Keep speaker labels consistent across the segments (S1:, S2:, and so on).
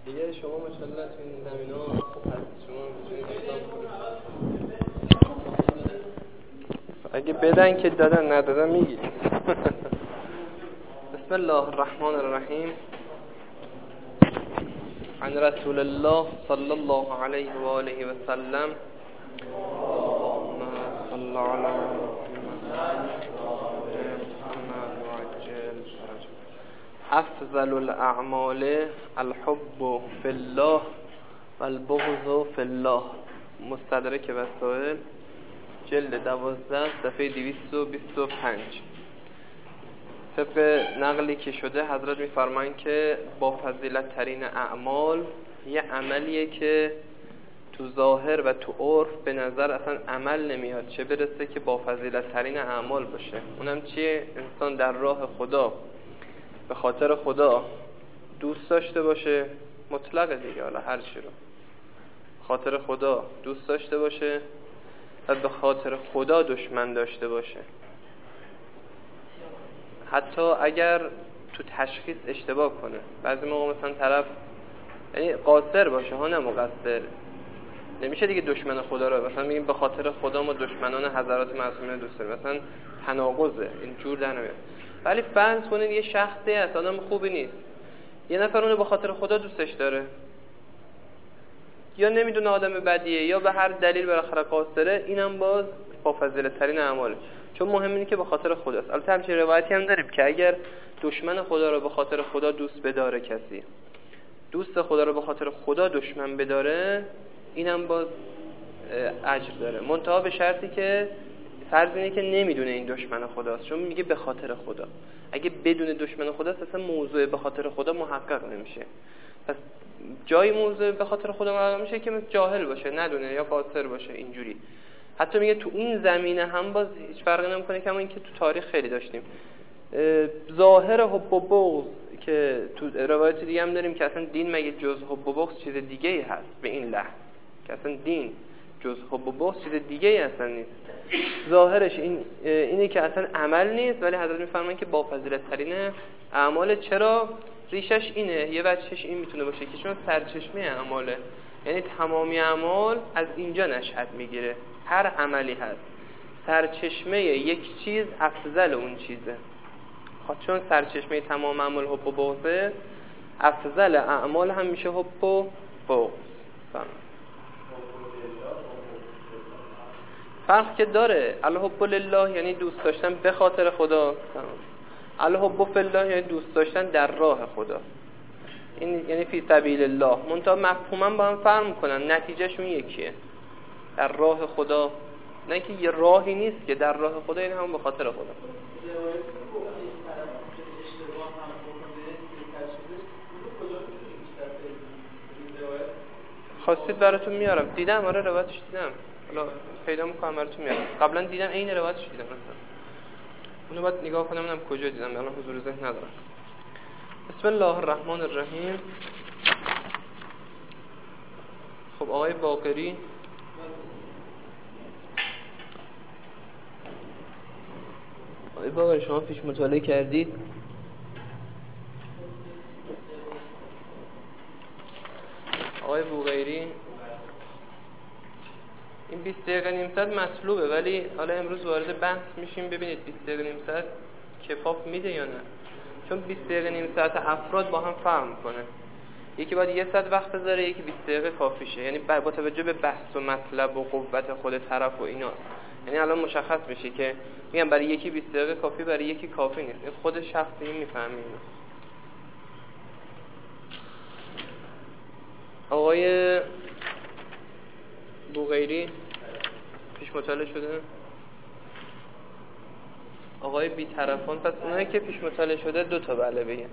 S1: دیگه شما ماشاءالله تو این زمینا خوب هست، شما میتونید اقدام کنید. اگه بدن که دادن، ندادن میگیریم. بسم الله الرحمن الرحیم. عن رسول الله صلی الله علیه و آله و سلم. صلی علی محمد وعجل فرج. افضل الاعمال الحب فی الله و البغض فی الله. مستدرک وسائل جلد 12 صفحه 225. طبق نقلی که شده حضرت می‌فرمایند که با فضیلت ترین اعمال یه عملیه که تو ظاهر و تو عرف به نظر اصلا عمل نمیاد، چه برسه که با فضیلت ترین اعمال باشه. اونم چیه؟ انسان در راه خدا به خاطر خدا دوست داشته باشه، مطلقه دیگه، حالا هر چی رو خاطر خدا دوست داشته باشه و به خاطر خدا دشمن داشته باشه. حتی اگر تو تشخیص اشتباه کنه، بعضی موقع مثلا طرف یعنی قاصر باشه ها، نه مقصر، نمیشه دیگه دشمن خدا رو مثلا میگیم به خاطر خدا ما دشمنان حضرات معصومین دوست داریم، مثلا تناقضه، این جور در نمیاد. ولی فرض کنید یه شخصی هست آدم خوبی نیست، یه نفر اونو به خاطر خدا دوستش داره، یا نمیدونه آدم بدیه یا به هر دلیل بالاخره قاصره، اینم باز با فضیلت ترین اعماله، چون مهم اینه که به خاطر خداست. البته همچین روایتی هم داریم که اگر دشمن خدا رو به خاطر خدا دوست بداره، کسی دوست خدا رو به خاطر خدا دشمن بداره، اینم باز اجر داره، منتها به شرطی که فرض اینه که نمیدونه این دشمن خداست، چون میگه به خاطر خدا. اگه بدون دشمن خداست اصلا موضوع به خاطر خدا محقق نمیشه. پس جای موضوع به خاطر خدا محقق میشه که جاهل باشه، ندونه یا قاصر باشه اینجوری. حتی میگه تو این زمینه هم باز هیچ فرقی نمیکنه، کما اینکه تو تاریخ خیلی داشتیم ظاهر حب و بغض، که تو روایت دیگه هم داریم که اصلا دین مگه جز حب و بغض چیز دیگه ای هست؟ به این لحظه که اصلا دین جز حب و بغض چیز دیگه ای اصلا نیست. ظاهرش اینه که اصلا عمل نیست، ولی حضرت میفرمایند که با فضیلت ترین اعمال. چرا؟ ریشش اینه، یه وجهش این میتونه باشه که چون سرچشمه اعماله، یعنی تمامی اعمال از اینجا نشأت میگیره. هر عملی هست سرچشمه یک چیز افضل اون چیزه. چون سرچشمه تمام اعمال حب و بغضه، افضل اعمال هم میشه حب و بغض. فرق که داره. الحب لله یعنی دوست داشتن به خاطر خدا، الحب فی الله یعنی دوست داشتن در راه خدا، این یعنی فی سبیل الله. منتها مفهوما با هم فرق میکنن، نتیجهشون یکیه، در راه خدا. نه که یه راهی نیست که در راه خدا، یعنی هم به خاطر خدا. خواستید براتون میارم، دیدم، آره روایتش دیدم، حالا پیدا میکنم براتون میارم. قبلا دیدم این روایتش دیدم، اونو باید نگاه کنم ببینم کجا دیدم، الان حضور ذهن ندارم. بسم الله الرحمن الرحیم. خب آقای باقری شما پیش مطالعه کردید؟ آقای بوغیری این 20 دقیقه نیم ساعت مطلوبه، ولی حالا امروز وارد بحث میشیم ببینید 20 دقیقه نیم ساعت کفاف میده یا نه. چون 20 دقیقه نیم ساعت افراد با هم فرق میکنه، یکی باید 1 ساعت وقت بذاره، یکی 20 دقیقه کافیشه، یعنی با توجه به بحث و مطلب و قوت خود طرف و اینا. یعنی الان مشخص میشه که میگم برای یکی 20 دقیقه کافی، برای یکی کافی نیست. این خود شخصی میفهمه. آقای بوغیری پیش مطالعه شده؟ آقای بی‌طرفان، پس اونایی که پیش مطالعه شده 2 تا بله بگن.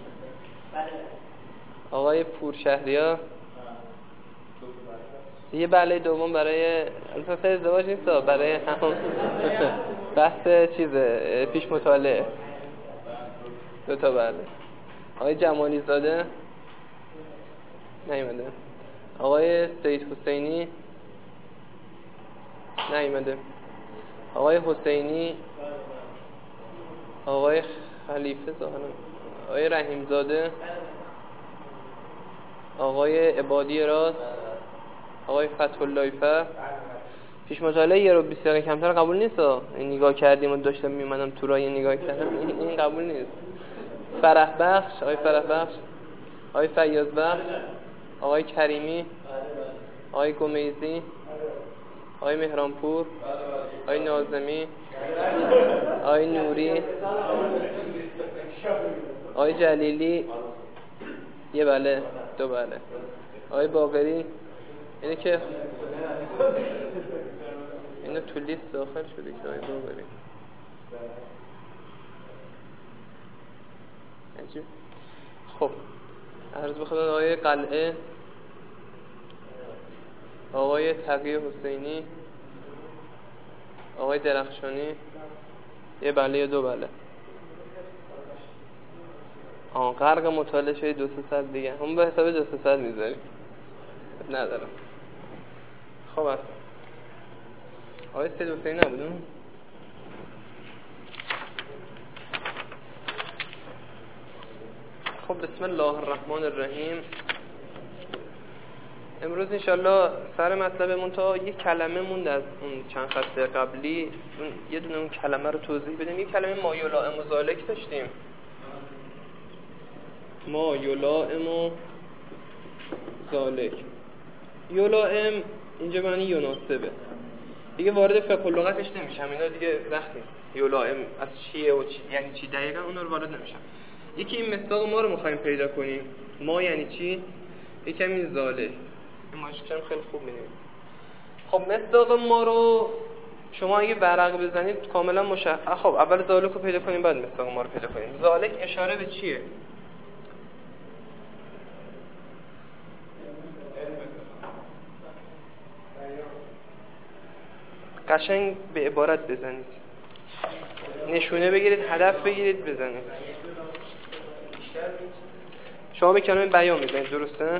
S1: آقای پورشهریا یه بله دوم برای البته ازدواج نیست، برای همون بحث چیزه پیش مطالعه 2 تا بله. آقای جمالی زاده نیومده. آقای سید حسینی نیومده. آقای حسینی، آقای خلیفه ظاهرا، آقای رحیم زاده آقای عبادی راست، آقای فتح اللهیفه. پیش مطالعه یه رو 20 دقیقه کمتر قبول نیست. این نگاه کردیم و داشتم میمدم تو راه نگاه کردم، این قبول نیست. فرح بخش، آقای فرح بخش، آقای فیاض بخش، آقای کریمی، آقای گمیزی، آقای مهرانپور، آقای ناظمی، آقای نوری، آقای جلیلی، یه بله، دو بله، آقای باقری. اینه که اینو تو لیست داخل شده که آقای باقری. عجیب. خب عرض بخدمت آقای قلعه، آقای تقی حسینی، آقای درخشانی، یه بله یا دو بله. غرق مطالعه شده 200 دیگه هم به حساب 200 میذاریم ندارم. خب است آقای سید حسینی نبودون؟ خب بسم الله الرحمن الرحیم. امروز انشالله سر مطلبمون تا یک کلمه موند از اون چند خط قبلی، یه دونه اون کلمه رو توضیح بدیم. یک کلمه ما یلائم و ذالک داشتیم، ما یلائم و ذالک. یلائم اینجا معنی یناسبه، دیگه وارد فقه لغتش نمیشم، اینا دیگه وقتی یلائم از چیه و یعنی چی دقیقا اون رو وارد نمیشم. یکی این مصداق ما رو می‌خوایم پیدا کنیم. ما یعنی چی؟ یکم این ذالک، این ماشکم خیلی خوب می‌بینید. خب مصداق ما رو شما اگه ورق بزنید کاملا مشخص. خب اول ذالک رو پیدا کنیم بعد مصداق ما رو پیدا کنیم. ذالک اشاره به چیه؟ قشنگ به عبارت بزنید، نشونه بگیرید، هدف بگیرید، بزنید. شما به کلمه بیان میزنید، درسته؟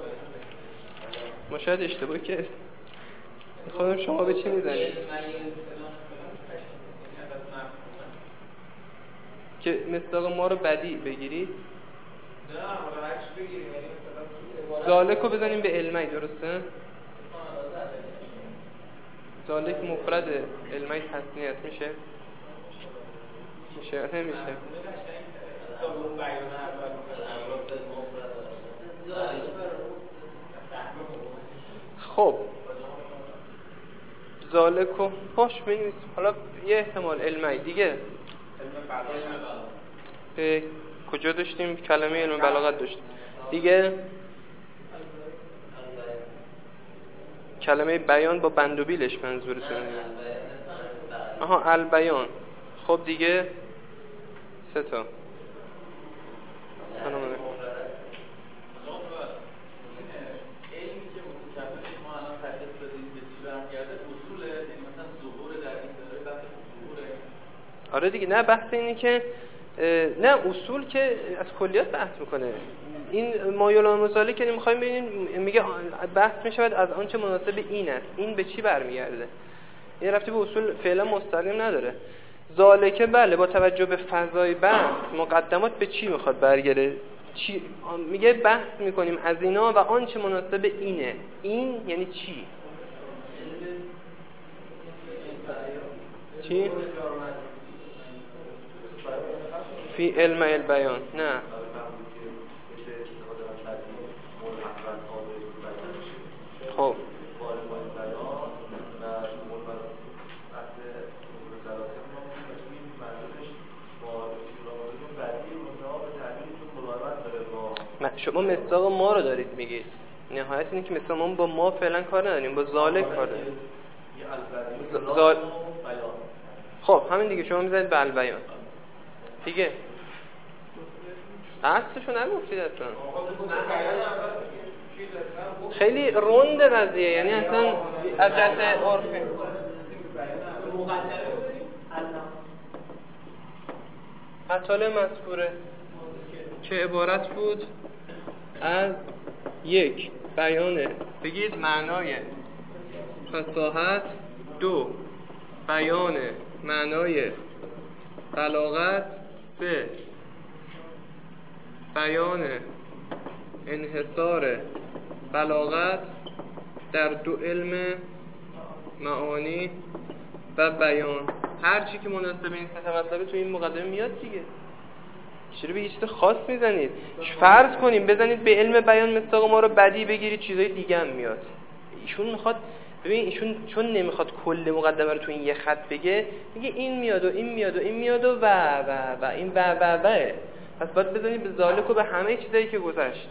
S1: ما شاید اشتباهی که خودم شما به چی میزنید؟ که مصداق ما رو بدی بگیرید. ذالک رو بزنیم به علمی، درسته؟ ذالک مفرد، علمی تثنیه میشه؟ نمیشه. خب ذالکو باش بنویس. حالا یه احتمال علمی دیگه. کجا داشتیم؟ کلمه علم بلاغت داشتیم دیگه. کلمه بیان با بندوبیلش منظورتونه؟ آها البیان. خب دیگه 3 تا. سلام علیکم. آره دیگه، نه بحث اینه که نه اصول که از کلیات بحث میکنه. این ما یلائم و ذالک که میخوایم ببینیم، میگه بحث میشود از آنچه مناسب این است. این به چی برمیگرده؟ این رفتی به اصول فعلا مستقیم نداره. ذالک بله با توجه به فضای بحث مقدمات به چی میخواد برگرده؟ چی میگه بحث میکنیم از اینا و آنچه مناسب اینه. این یعنی چی؟ چی؟ فی علم البیان. نه خب شما مصداق ما رو دارید میگید، نهایت اینه که مصداق ما با ما فعلا کار نداریم، با ذالک کار داریم. خب همین دیگه، شما میذارید به البیان دیگه. اصلشو نگفتید اصلا، خیلی روند قضیه، یعنی اصلا از جهت عرفی مطالب مذکوره که عبارت بود از 1 بیان بگید معنای فصاحت، 2 بیان معنای بلاغت، 3 بیان انحصار بلاغت در دو علم معانی و بیان. هر چی که مناسب این سه مطلب تو این مقدمه میاد دیگه. چرا به یه چیز خاص میزنید؟ فرض کنیم بزنید به علم بیان مصداق ما رو بدی بگیرید، چیزای دیگه هم میاد. ایشون میخواد، ببین ایشون چون نمیخواد کل مقدمه رو تو این یه خط بگه، میگه این میاد و این میاد و این میاد و این و پس باید بزنید به ذالک و به همه چیزایی که گذشت.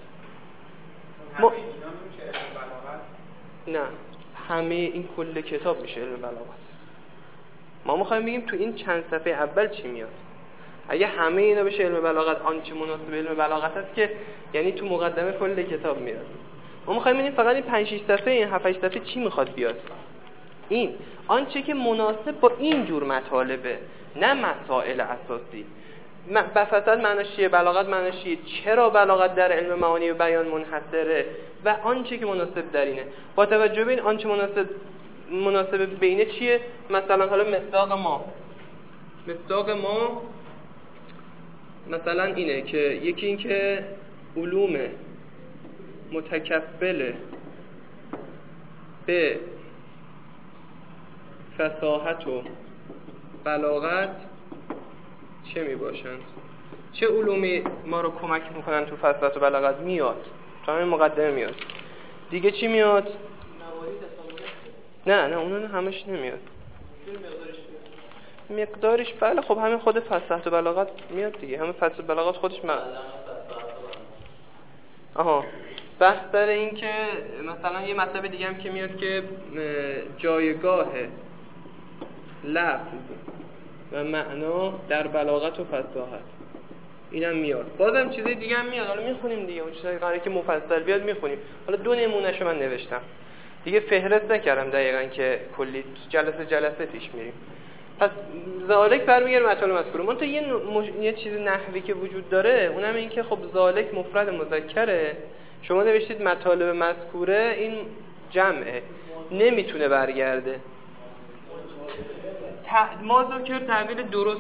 S1: نه، همه این کل کتاب میشه علم بلاغت. ما میخوایم بگیم تو این چند صفحه اول چی میاد. اگه همه اینا بشه علم بلاغت، آنچه مناسب علم بلاغت است که یعنی تو مقدمه کل کتاب میاد. ما میخوایم ببینیم فقط این 5 6 صفحه، این 7 8 صفحه چی میخواد بیاد. این آنچه که مناسب با این جور مطالبه، نه مسائل اساسی. بفصل معناش چیه، بلاغت معناش چیه، چرا بلاغت در علم معانی و بیان منحصره و آنچه که مناسب در اینه. با توجه به این آنچه مناسب به اینه چیه؟ مثلا حالا مصداق ما مثلا اینه که یکی این که علوم متکفل به فصاحت و بلاغت چه می باشند، چه علومی ما رو کمک میکنن تو فصاحت و بلاغت میاد، تو همین مقدمه میاد. دیگه چی میاد؟ نه اونها همش نمیاد. مقدارش بله، خب همین خود فصاحت و بلاغت میاد دیگه، همین فصاحت و بلاغت خودش بحث داره این که مثلا یه مطلب دیگه هم که میاد که جایگاه لفظ و معنا در بلاغت و فصاحت، اینم میاد. بازم چیزای دیگه هم میاد، حالا میخونیم دیگه، اون چیزای قراره که مفصل بیاد میخونیم. حالا 2 نمونهشو من نوشتم دیگه، فهرست نکردم دقیقاً که کلی جلسه پیش میریم. پس ذالک برمیگره مطالب مذکور. من تو یه چیز نحوی که وجود داره، اونم این که خب ذالک مفرد مذکره، شما نوشتید مطالب مذکوره، این جمعه، نمیتونه برگرده. ما ذکر تعبیر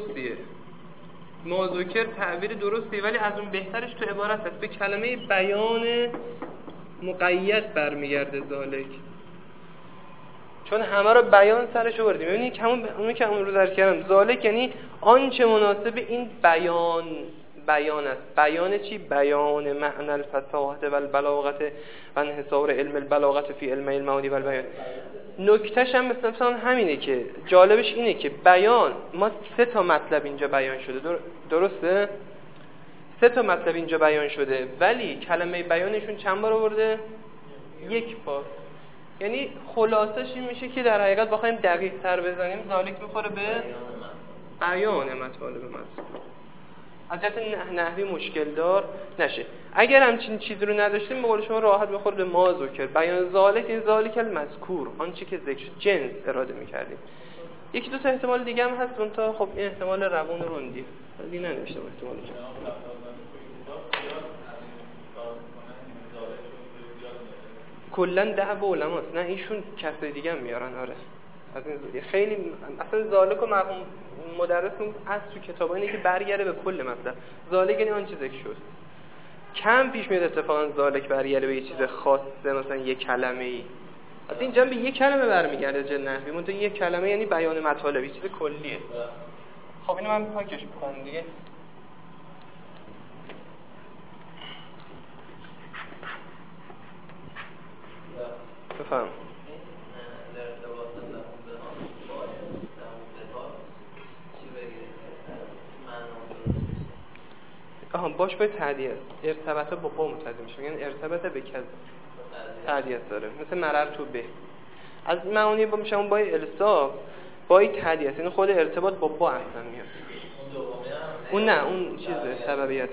S1: درستیه، ولی از اون بهترش تو عبارت هست، به کلمه بیان مقید برمیگرده ذالک، چون همه رو بیان سرش آوردیم. ببینید اونی که اون رو درک کردم، ذالک یعنی آنچه مناسب این بیان است. بیان چی؟ بیان معنی الفصاحت و البلاغت و انحصار علم البلاغت فی علم المعانی و البیان. نکتهش هم مثلا همینه که جالبش اینه که بیان، ما 3 تا مطلب اینجا بیان شده، درسته؟ 3 تا مطلب اینجا بیان شده، ولی کلمه بیانشون چند بار آورده؟ 1 بار. یعنی خلاصش این میشه که در حقیقت بخوایم دقیق تر بزنیم، ذالک میخوره به بیان مطالب مذکور. از جهت نحوی مشکل دار نشه. اگر همچین چیزی رو نداشتیم، به قول شما راحت بخورد به ما ذکر بیان ذالک، این ذالک المذکور، آنچه که ذکر جنس اراده می‌کردیم. 1 2 تا احتمال دیگه هم هست، اون تا خب این احتمال روون روندی دیگه ننوشتم احتمالش. کلا دعوا علماست، نه ایشون کسای دیگه هم میارن. آره از این زودی خیلی اصلا ذالک و مرحوم مدرسون از تو کتابا اینه که برگره به کل مطلب. ذالک یعنی آن چیزی که شد. کم پیش میاد اتفاقا ذالک برگره به یه چیز خاصه، مثلا یه کلمه‌ای. اصلا اینجا به یه کلمه برمیگرده جن نحوی، اون تو یه کلمه یعنی بیان مطالب، چیز کلیه. خب اینو من پاکش می‌کنم دیگه. بفهم. باش باید تعدیه است. ارتباطه با با متعدی میشه، یعنی ارتباطه به کذا تعدیه داره، مثل مرر تو به. از معانی با میشه اون با الصاق با تعدیه است، یعنی خود ارتباط با با اصلا میاد. اون نه، اون چیزه سببیت.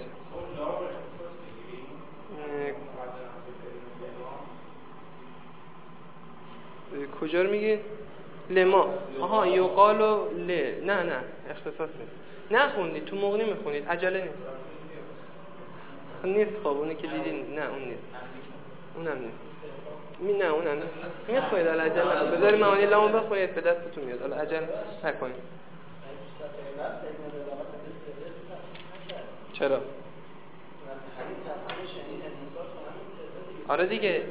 S1: کجا رو میگی؟ لما. یقال و ل. نه اختصاص نیست. نخوندید تو مغنی میخونید، عجله نیست. خب اونی که دیدین نه اون نیست، اونم نیست. نه اونم نیست. میخونید حالا عجله بذاری معانی لامو بخونید به دستتون میاد، حالا عجله نکنید. چرا؟ آره دیگه،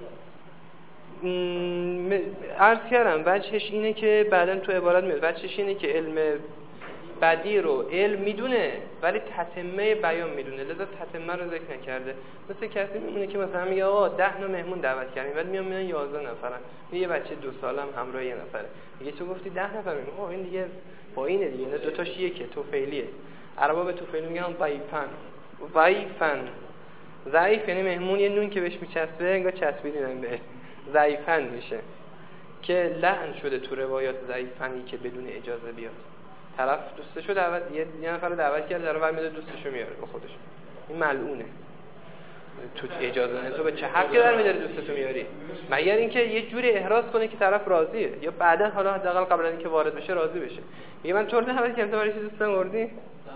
S1: عرض کردم وجهش اینه که بعداً تو عبارت میاد، وجهش اینه که علم بدی رو علم میدونه ولی تتمه بیان میدونه، لذا تتمه رو ذکر نکرده. مثل کسی میمونه که مثلا میگه آقا 10 مهمون دعوت کردیم ولی میان 11 نفرن، یه بچه 2 سالم همراه یه نفره، میگه تو گفتی 10 نفر میمونه، آقا این دیگه با اینه دیگه، اینا دو تاش یکه، توفیلیه. عربا به توفیل میگن ضعیفن. ضعیف یعنی مهمون یه نون که بهش میچسبه انگار چسبیدین به ضعیفن میشه، که لعن شده تو روایات ضعیفنی که بدون اجازه بیاد. طرف دوستشو دعوت، یه نفر رو دعوت کرد، در ور میاد دوستشو میاره با خودش، این ملعونه. تو اجازه نه، تو به چه حقی در میاری دوستتو میاری؟ مگر اینکه یه جوری احراز کنه که طرف راضیه، یا بعدا حالا حداقل قبل از اینکه وارد بشه راضی بشه. میگه من طور دعوت کردم، تو برای چی دوستم آوردی؟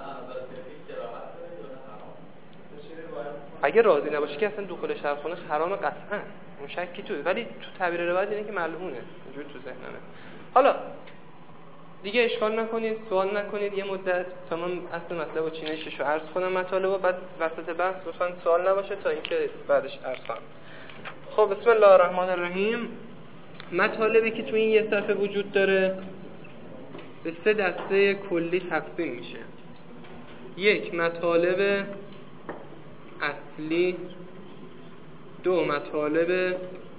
S1: اگه راضی نباشه که اصلا دخول شرخونه حرام قطعا، اون شکی توه، ولی تو تعبیر روایت اینه که ملعونه، اینجوری تو ذهنمه. حالا دیگه اشکال نکنید، سوال نکنید، یه مدت تا من اصل مطلب و چینشش رو عرض کنم مطالب و بعد وسط بحث لطفاً سوال نباشه تا اینکه بعدش عرض کنم. خب بسم الله الرحمن الرحیم. مطالبی که تو این یه صفحه وجود داره به 3 دسته کلی تقسیم میشه. 1 مطالب اصلی، 2 مطالب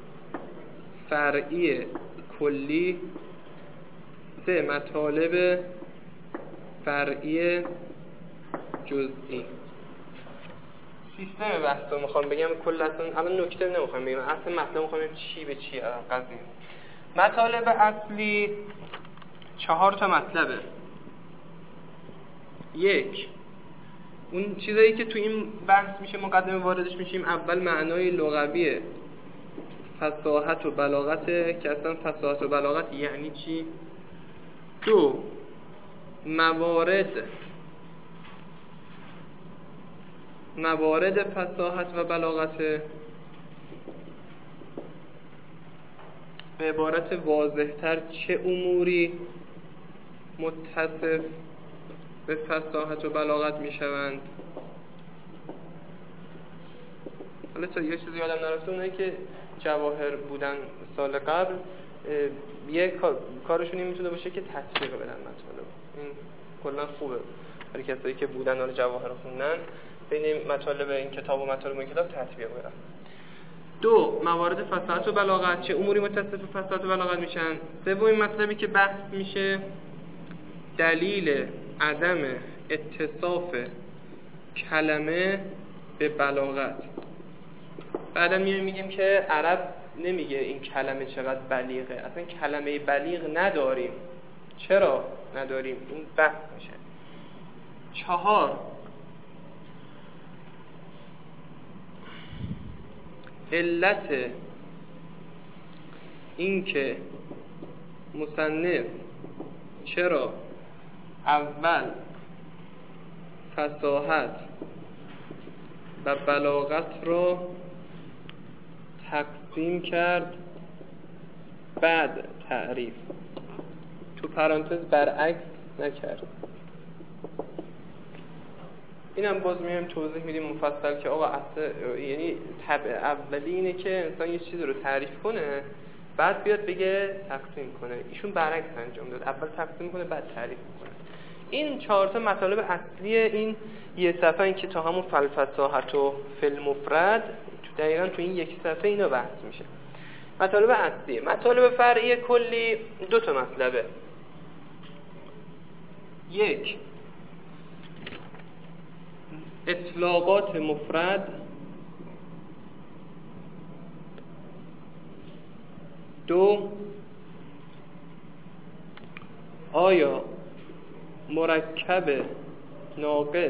S1: فرعی کلی، 3 مطالب فرعی جزئی. سیستم بحث رو میخوام بگم کل اصلا الان نکته نمیخوام بگم، اصلا مطلب میخوام بگم چی به چی قضیه. مطالب اصلی 4 تا مطلبه. 1 اون چیزایی که تو این بحث میشه مقدمه واردش میشیم، اول معنای لغویه، فصاحت و بلاغت، که اصلا فصاحت و بلاغت یعنی چی. 2 موارد فصاحت و بلاغت، به عبارت واضح‌تر چه اموری متصف به فصاحت و بلاغت میشوند. حالا تا یه چیزی یادم نرفته، اونایی که جواهر بودن سال قبل یه کارشون این میتونه باشه که تطبیق بدن مطالب. این کلا خوبه برای کسایی که بودن حالا جواهر خوندن، بین مطالب این کتاب و مطالب این کتاب تطبیق بدن. 2 موارد فصاحت و بلاغت، چه اموری متصف به فصاحت و بلاغت میشن. 3 مطلبی که بحث میشه دلیل عدم اتصاف کلمه به بلاغت. بعدا میگیم که عرب نمیگه این کلمه چقدر بلیغه، اصلا کلمه بلیغ نداریم. چرا نداریم؟ این بحث میشه. 4 علت این که مصنف چرا اول فصاحت و بلاغت رو تقسیم کرد بعد تعریف، تو پرانتز برعکس نکرد. اینم باز میایم توضیح میدیم مفصل که آقا اصلا یعنی طبع اولی اینه که انسان یه چیزی رو تعریف کنه بعد بیاد بگه تقسیم کنه. ایشون برعکس انجام داد، اول تقسیم کنه بعد تعریف کنه. این 4 تا مطالب اصلی این یه صفحه، این که تا همون فلفصاحت و فیلمفرد دقیقاً تو این یک صفحه اینا بحث میشه. مطالب اصلی. مطالب فرعی کلی 2 تا مطلبه. 1 اطلاقات مفرد، 2 آیا مرکب ناقص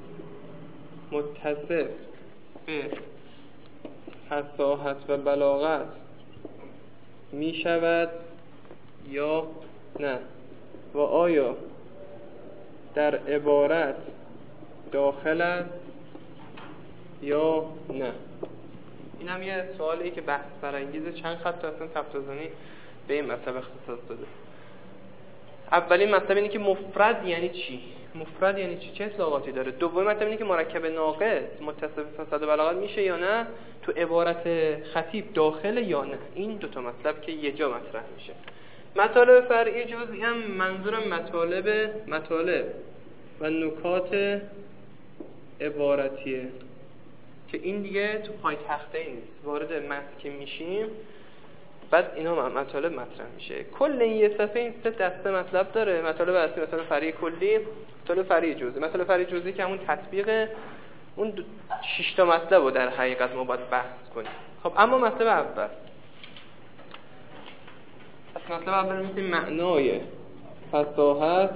S1: متصف به فصاحت و بلاغت می شود یا نه، و آیا در عبارت داخل است یا نه. این هم یه سوالی که بحث برانگیزه، چند خط اصلا تفصیلی به این مطلب اختصاص داده. اولین مطلب اینه که مفرد یعنی چی؟ مفرد یعنی چه اطلاقاتی داره. دوم مطلب اینه که مرکب ناقص متصف فساد و بلاغت میشه یا نه، تو عبارت خطیب داخل یا نه. این دو تا مطلب که یه جا مطرح میشه. مطالب فرعی جزئی هم منظورم مطالب و نکات عبارتیه که این دیگه تو پای تخته نیست، وارد متن که میشیم بعد اینا مطالب مطرح میشه. کل این یه صفحه این 3 دسته مطلب داره. مطالب اصلی مثلا فرعی کلی، مطالب فرعی جزئی. مطالب فرعی جزئی که همون تطبیق اون 6 تا مطلب رو در حقیقت ما باید بحث کنیم. خب اما مطلب اول، مطلب اول میشه معنای فصاحت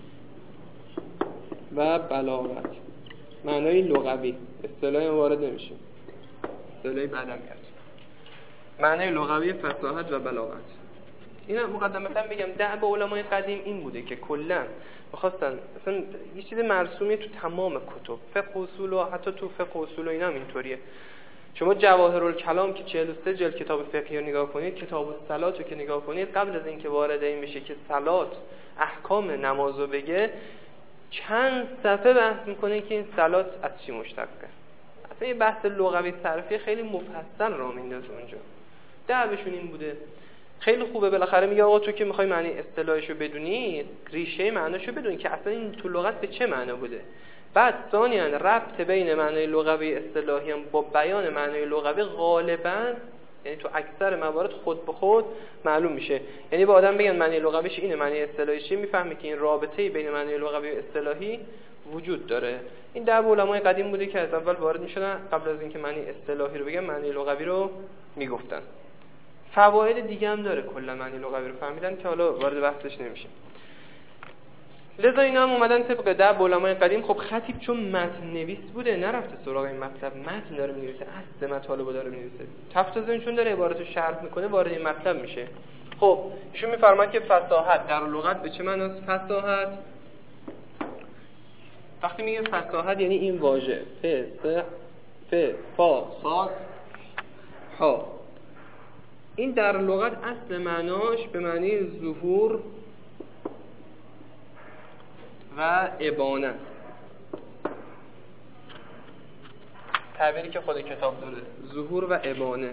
S1: و بلاغت، معنای لغوی. اصطلاحی وارد نمیشه، اصطلاحی بعدم میاد. معنای لغوی فصاحت و بلاغت. اینا مقدمتا بگم دعب علمای قدیم این بوده که کلا می‌خواستن مثلا یه چیز مرسومی تو تمام کتب فقه اصول و حتی تو فقه اصول و اینا هم اینطوریه. شما جواهرالکلام که 43 جلد کتاب فقهی رو نگاه کنید، کتاب الصلات رو که نگاه کنید، قبل از اینکه وارد این بشه که صلات احکام نمازو بگه، چند صفحه بحث میکنه که این صلات از چی مشتقه. اصلا یه بحث لغوی صرفی خیلی مفصل را میندازه اونجا. دعوشون این بوده. خیلی خوبه بالاخره میگه آقا تو که میخوای معنی اصطلاحشو بدونی، ریشه معناشو بدون که اصلا این تو لغت به چه معنا بوده. بعد ثانیاً ربط بین معنای لغوی اصطلاحی هم با بیان معنای لغوی غالباً، یعنی تو اکثر موارد خود به خود معلوم میشه. یعنی با آدم بگن معنی لغویش اینه، معنی اصطلاحیش میفهمه که این رابطه بین معنی لغوی و اصطلاحی وجود داره. این در علمای قدیم بوده که از اول وارد میشدن، قبل از اینکه معنی اصطلاحی رو بگن معنی لغوی رو میگفتن. فواید دیگه هم داره کلا معنی لغوی رو فهمیدن که حالا وارد بحثش نمیشیم. لذا اینا هم اومدن طبق دعب علمای قدیم. خب خطیب چون متن نویس بوده نرفته سراغ این مطلب، متن داره می‌نویسه، اصل مطالب داره می‌نویسه. تفتازین چون داره عبارتو شرح میکنه وارد این مطلب میشه. خب ایشون میفرماد که فصاحت در لغت به چه معناست؟ فصاحت وقتی میگه فصاحت یعنی این واژه فا صاد ها، این در لغت اصل معناش به معنی ظهور و ابانه، تعبیری که خود کتاب داره، ظهور و ابانه.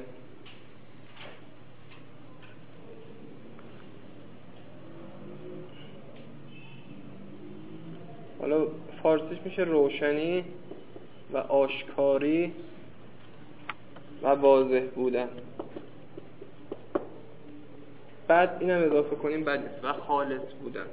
S1: حالا فارسیش میشه روشنی و آشکاری و واضح بودن. بعد اینم اضافه کنیم بعد و خالص بودن.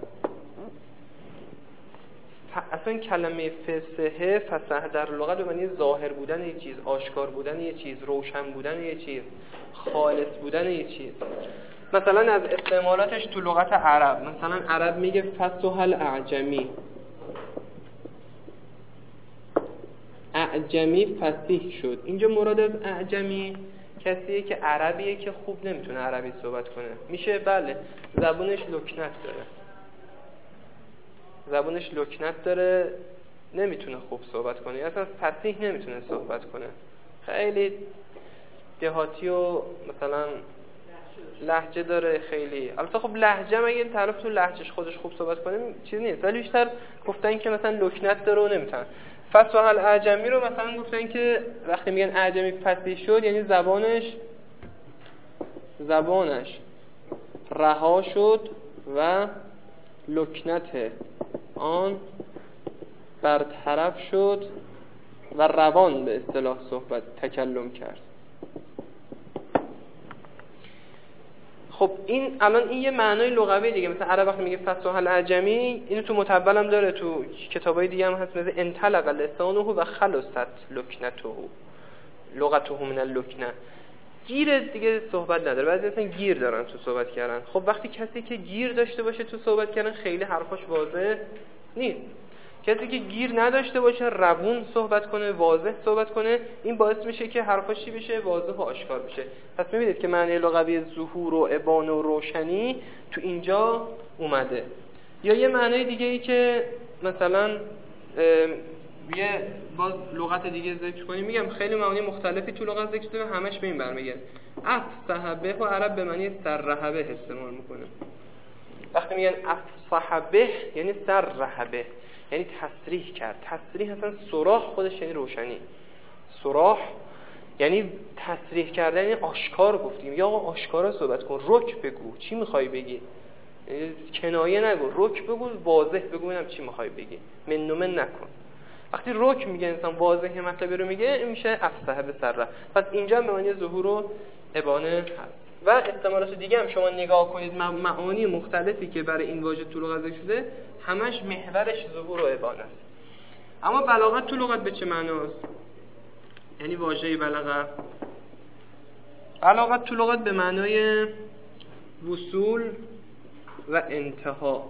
S1: اصلا کلمه فصاحه در لغت به معنی ظاهر بودن یه چیز، آشکار بودن یه چیز، روشن بودن یه چیز، خالص بودن یه چیز. مثلا از استعمالاتش تو لغت عرب، مثلا عرب میگه فصاح الاعجمی، اعجمی فصیح شد. اینجا مراد از اعجمی کسیه که عربیه که خوب نمیتونه عربی صحبت کنه. میشه بله زبونش لکنت داره نمیتونه خوب صحبت کنه، اصلا فصیح نمیتونه صحبت کنه، خیلی دهاتی و مثلا لهجه داره خیلی. البته خب لهجه مگه طرف تو لهجهش خودش خوب صحبت کنه چیز نیست، ولی بیشتر گفتن که مثلا لکنت داره و نمیتونه. فصاح الاعجمی رو مثلا گفتن که وقتی میگن اعجمی فصیح شد یعنی زبانش رها شد و لکنت آن برطرف شد و روان به اصطلاح صحبت تکلم کرد. خب این الان این یه معنای لغوی دیگه. مثلا عرب وقتی میگه فصاح الاعجمی اینو تو متول هم داره، تو کتابای دیگه هم هست، مثلا انطلق لسانه و خلصت لکنته لغته من اللکنه. گیر دیگه صحبت نداره، بعضی اصلا گیر دارن تو صحبت کردن. خب وقتی کسی که گیر داشته باشه تو صحبت کردن خیلی حرفاش واضح نیست. کسی که گیر نداشته باشه روون صحبت کنه، واضح صحبت کنه، این باعث میشه که حرفاش چی بشه؟ واضح و آشکار بشه. پس میبینید که معنی لغوی ظهور و ابان و روشنی تو اینجا اومده. یا یه معنی دیگه ای که مثلا یه باز لغت دیگه ذکر کنیم، میگم خیلی معانی مختلفی تو لغت ذکر شده و همش به این برمیگرده. افصحبه و عرب به معنی سررهبه استعمال میکنه. وقتی میگن افصحبه یعنی سررهبه، یعنی تصریح کرد. تصریح اصلا صراح خودش یعنی روشنی. صراح یعنی تصریح کردن، یعنی آشکار گفتیم. یا آقا آشکارا صحبت کن، رک بگو چی میخوای بگی، کنایه نگو، رک بگو، واضح بگو ببینم چی میخوای بگی، من و من نکن. وقتی رک میگه انسان واضح مطلبی رو میگه، این میشه افصح به سره. پس اینجا به معنی ظهور و ابانه هست. و احتمالات دیگه هم شما نگاه کنید، معانی مختلفی که برای این واژه تو لغت ذکر شده همش محورش ظهور و ابانه است. اما بلاغت تو لغت به چه معناست؟ یعنی واژه بلاغت تو لغت به معنای وصول و انتها.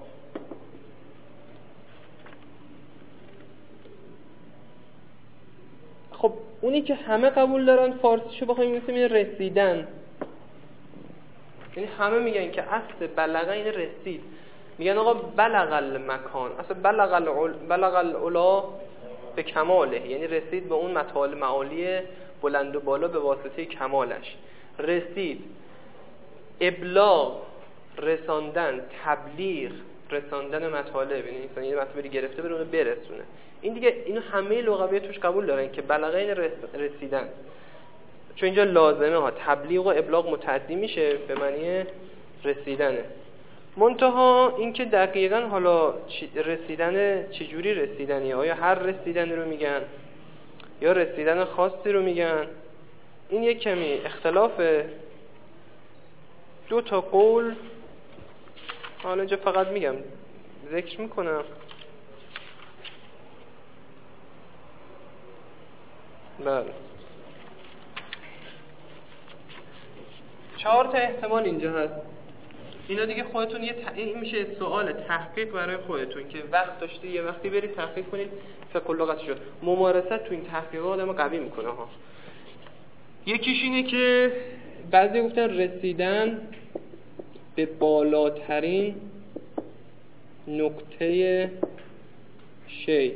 S1: خب اونی که همه قبول دارن فارسیشو بخوایم مثل این رسیدن، یعنی همه میگن که اصل بلغه این رسید. میگن آقا بلغ المکان، اصلا بلغ العلا به کماله، یعنی رسید به اون مطالب معالی بلند و بالا به واسطه کمالش. رسید، ابلاغ، رساندن، تبلیغ، رساندن مطالب، یعنی انسان یه مطلبی گرفته بره اونو برسونه. این دیگه اینو همه لغوی توش قبول دارن که بلغه این رسیدن، چون اینجا لازمه ها، تبلیغ و ابلاغ متعدی میشه به معنی رسیدنه. منتها اینکه دقیقاً حالا رسیدن چجوری رسیدنیه، آیا هر رسیدنی رو میگن یا رسیدن خاصی رو میگن، این یک کمی اختلافه. دو تا قول حالا اینجا فقط میگم ذکر میکنم. بله 4 تا احتمال اینجا هست. اینا دیگه خودتون این میشه سوال تحقیق برای خودتون که وقت داشته یه وقتی برید تحقیق کنید فقه لغتشو. ممارست تو این تحقیقات آدمو قوی میکنه ها. یکیش اینه که بعضی گفتن رسیدن به بالاترین نقطه شی،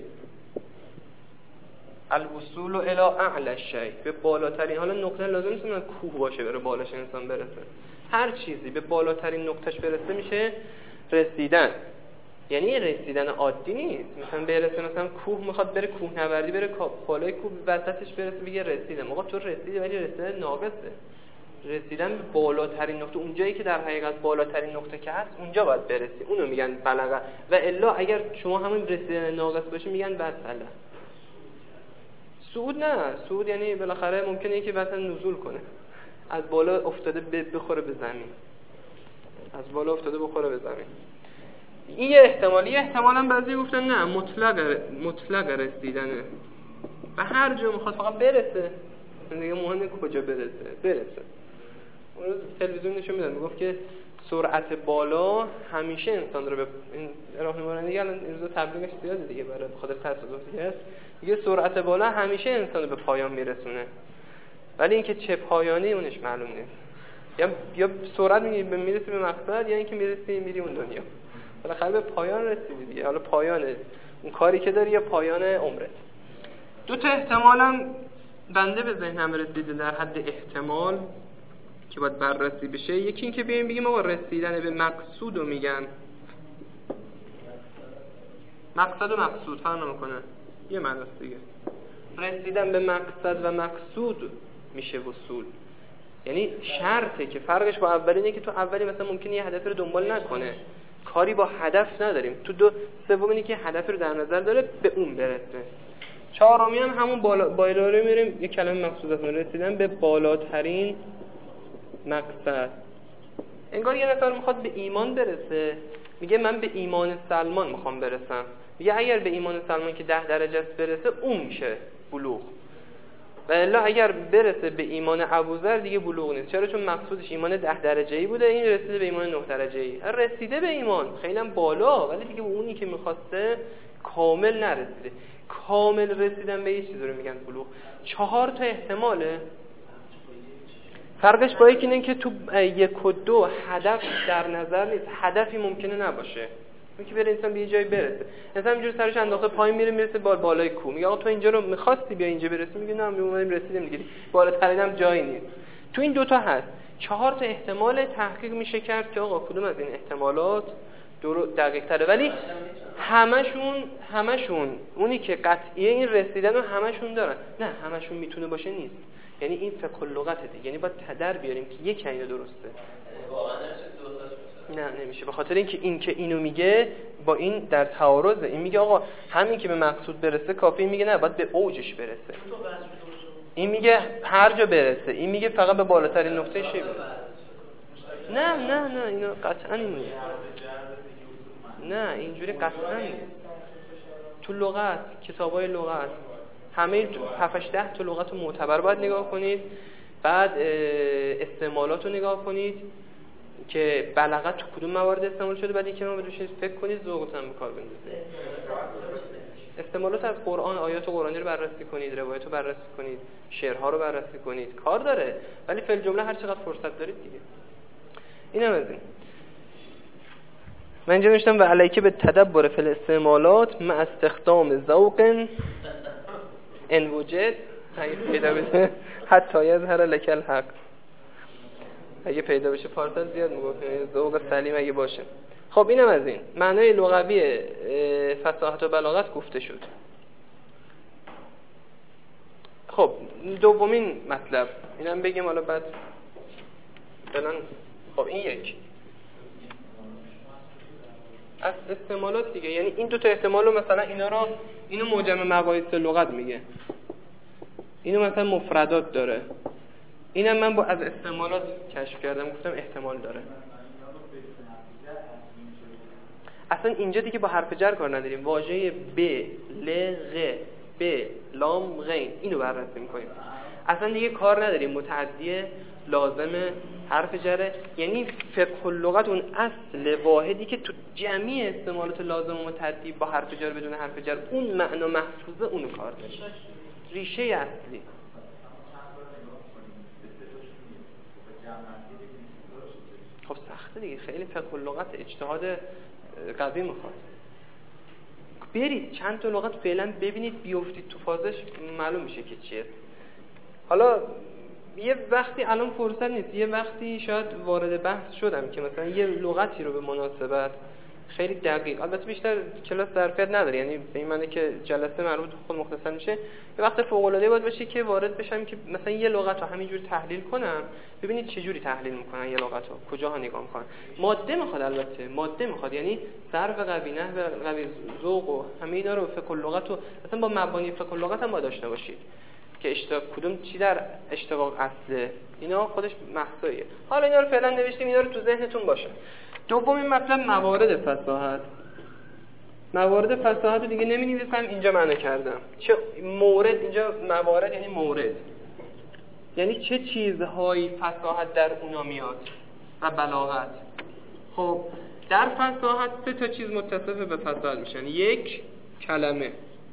S1: الوصول الی اعلی شی، به بالاترین، حالا نقطه لازم نیست من کوه باشه بره بالاش انسان برسه، هر چیزی به بالاترین نقطهش برسه میشه رسیدن. یعنی رسیدن عادی نیست، مثلا برسه مثلا کوه میخواد بره کوهنوردی بره بالای کوه وسطش برسه بگه رسیدم. آقا تو رسیدی ولی رسیدن ناقصه. رسیدن به بالاترین نقطه، اونجایی که در حقیقت بالاترین نقطه که هست اونجا باید برسی، اونو میگن بلغه. و الا اگر شما همین رسیدن ناقص باشه میگن بسله. صعود نه، صعود یعنی بالاخره ممکنه که مثلا نزول کنه، از بالا افتاده بخوره به زمین، از بالا افتاده بخوره به زمین. این یه احتمالی. احتمالاً بعضی گفتن نه، مطلق رسیدنه و هر جا میخواد فقط برسه، دیگه مهمه کجا برسه. اون روز تلویزیون نشون میدن میگفت که سرعت بالا همیشه انسان رو به این راهنمایی دیگه الان این روزا تبلیغش زیاده دیگه برای بخاطر تصادفی هست دیگه، سرعت بالا همیشه انسان رو به پایان میرسونه، ولی اینکه چه پایانی اونش معلوم نیست. یا سرعت میرسی به مقصد یا اینکه میری اون دنیا، بالاخره به پایان رسیدی دیگه. حالا پایان اون کاری که داری یا پایان عمرت. 2 تا احتمالم بنده به ذهنم رسیده در حد احتمال که باید بررسی بشه. یکی این که بگیم آقا رسیدن به مقصود رو میگن، مقصد و مقصود فرق نمیکنه، یه معناست دیگه. رسیدن به مقصد و مقصود میشه وصول، یعنی شرطه که فرقش با اولینه که تو اولی مثلا ممکنه یه هدف رو دنبال نکنه، کاری با هدف نداریم. تو سومی که هدف رو در نظر داره به اون برسه. 4می هم همون بالا رو میریم یه کلمه مقصود است، رسیدن به بالاترین مقصد. انگار یه نفر میخواد به ایمان برسه، میگه من به ایمان سلمان میخوام برسم، میگه اگر به ایمان سلمان که 10 درجه است برسه اون میشه بلوغ، و الا اگر برسه به ایمان ابوذر دیگه بلوغ نیست. چرا؟ چون مقصودش ایمان 10 درجه‌ای بوده، این رسیده به ایمان 9 درجه‌ای. رسیده به ایمان خیلی هم بالا، ولی دیگه اونی که میخواسته کامل نرسیده. کامل رسیدن به یه چیزی رو میگن بلوغ. 4 تا احتماله. فرقش با اینه که تو 1 و 2 هدف در نظر نیست، هدفی ممکنه نباشه. میگه بره انسان به یه جایی برسه، انسان اینجوری سرش انداخته پایین میرسه بالای کوه، میگه آقا تو اینجا رو می‌خواستی بیا اینجا برسی، میگه نه اومدیم رسیدیم دیگه، بالاترینم جایی نیست. تو این 2 تا هست. 4 تا احتمال تحقیق میشه کرد که آقا کدوم از این احتمالات دقیق تره. ولی همشون اونی که قطعیه این رسیدن رو همشون دارن. نه همشون میتونه باشه نیست. یعنی این فقه اللغت دیگه، یعنی باید تدر بیاریم که یک اینو درسته. نه نمیشه، به خاطر اینکه اینو میگه با این در تعارضه. این میگه آقا همین که به مقصود برسه کافی، میگه نه باید به اوجش برسه. این میگه هر جا برسه، این میگه فقط به بالاترین نقطه شی برسه. نه اینو قطعا نیست. نه اینجوری قطعا نیست. تو لغت، کتابای لغت همه 7-10 تا لغت معتبر باید نگاه کنید، بعد استعمالات رو نگاه کنید که بلاغت تو کدوم موارد استعمال شده، بعد اینکه ما بهش فکر کنید، ذوقتون به کار بندازید. استعمالات از قرآن، آیات قرآنی رو بررسی کنید، روایت رو بررسی کنید، شعرها رو بررسی کنید، کار داره. ولی فی الجمله هر چقدر فرصت دارید دیگه. اینم از این. من اینجا نوشتم و علیکه به تدبر فی الاستعمالات مع استخدام ذوق ان وجد پیدا بشه حتی یظهر لک الحق. اگه پیدا بشه پارسال زیاد میگفتن ذوق سلیم اگه باشه. خب اینم از این معنای لغوی فصاحت و بلاغت گفته شد. خب دومین مطلب اینم بگیم حالا بعد فعلا. خب این یک از استعمالات دیگه، یعنی این دو تا احتمال رو مثلا اینو موجم مقاییس لغت میگه، اینو مثلا مفردات داره، اینم من با از استعمالات کشف کردم گفتم احتمال داره. اصلا اینجا دیگه با حرف جر کار نداریم، واژه ب ل غ ب لام غین اینو بررسی میکنیم. اصلا دیگه کار نداریم متعدی لازم حرف جره، یعنی فقه اللغت اون اصل واحدی که تو جمعی استعمالات لازم و متعدی با حرف جر بدون حرف جر اون معنا محفوظه، اونو کار داره. ریشه اصلی خب سخته دیگه، خیلی فقه اللغت اجتهاد قوی میخواد. برید چند تا لغت فعلا ببینید، بیافتید تو فازش، معلوم میشه که چیه. حالا یه وقتی الان فرصت نیست، یه وقتی شاید وارد بحث شدم که مثلا یه لغتی رو به مناسبت خیلی دقیق، البته بیشتر کلاس ظرفیت نداره، یعنی به این معنی که جلسه مربوط خود مختصر میشه، یه وقت فوق العاده باید باشه که وارد بشم که مثلا یه لغت رو همینجوری تحلیل کنم، ببینید چه جوری تحلیل میکنن یه لغت رو، کجاها نگاه میکنن. ماده میخواد، البته ماده میخواد، یعنی صرف قوی، نحو قوی، ذوق و همه اینا رو فقه اللغت رو مثلا با مبانی فقه اللغت هم باید آشنا باشید که کدوم چی در اشتقاق اصله، اینا خودش محصاییه. حالا اینا رو فعلا نوشتیم، اینا رو تو ذهنتون باشه. دومین مطلب موارد فصاحت. موارد فصاحت رو دیگه نمی‌نویسم، اینجا معنی کردم. چه مورد، اینجا موارد یعنی مورد، یعنی چه چیزهایی فصاحت در اونا میاد و بلاغت. خب در فصاحت 3 تا چیز متصف به فصاحت میشن. یک، کلمه.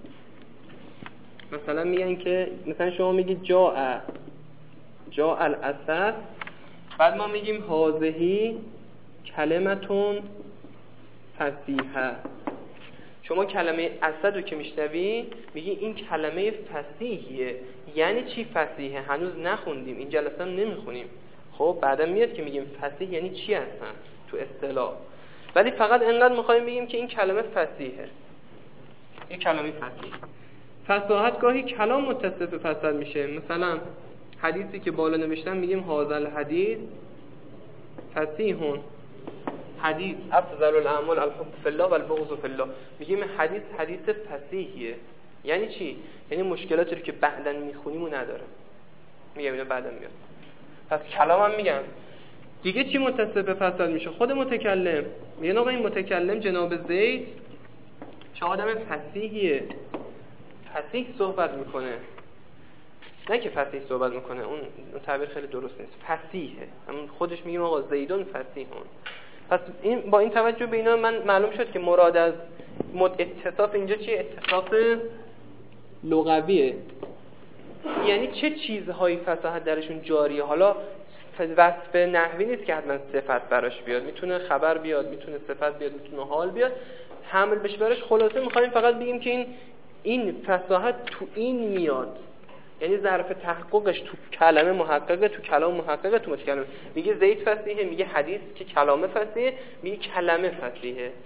S1: مثلا میگن که مثلا شما میگید جاء الاسد، بعد ما میگیم هذهی کلمتون فصیحه. شما کلمه اسد رو که میشنوی میگی این کلمه فصیحیه. یعنی چی فصیحه؟ هنوز نخوندیم، این جلسه هم نمیخونیم. خب بعدا میاد که میگیم فصیح یعنی چی هستن تو اصطلاح، ولی فقط انقدر میخوایم بگیم که این کلمه فصیحه، این کلمه فصیح. فصاحت گاهی کلام متصف به فصاحت میشه. مثلا حدیثی که بالا نوشتم میگیم هذا الحدیث فصیحون، حدیث افضل الاعمال الحب فی الله و البغض فی الله، میگیم حدیث فصیحیه. یعنی چی؟ یعنی مشکلاتی رو که بعداً میخونیم و نداره، میگم اینا بعداً میاد. پس کلام هم میگم دیگه. چی متصف به فصاحت میشه؟ خود متکلم. میگن آقا این متکلم جناب زید چه آدم فصیحیه، فصیح صحبت میکنه، نه که فصیح صحبت میکنه، اون تعبیر خیلی درست نیست، فصیحه، همون خودش میگیم آقا زیدون فصیحون. پس این با این توجه به اینا من معلوم شد که مراد از اتصاف اینجا چیه؟ اتصاف لغویه، یعنی چه چیزهایی فصاحت درشون جاریه. حالا وصف نحوی نیست که حتما صفت براش بیاد، میتونه خبر بیاد، میتونه صفت بیاد، میتونه حال بیاد، حمل بشه براش. خلاصه میخوایم فقط بگیم که این فصاحت تو این میاد، یعنی ظرف تحققش تو کلمه محققه، تو کلام محققه، تو متکلم. میگه زید فصیحه، میگه حدیث که کلامه فصیحه، میگه کلمه فصیحه.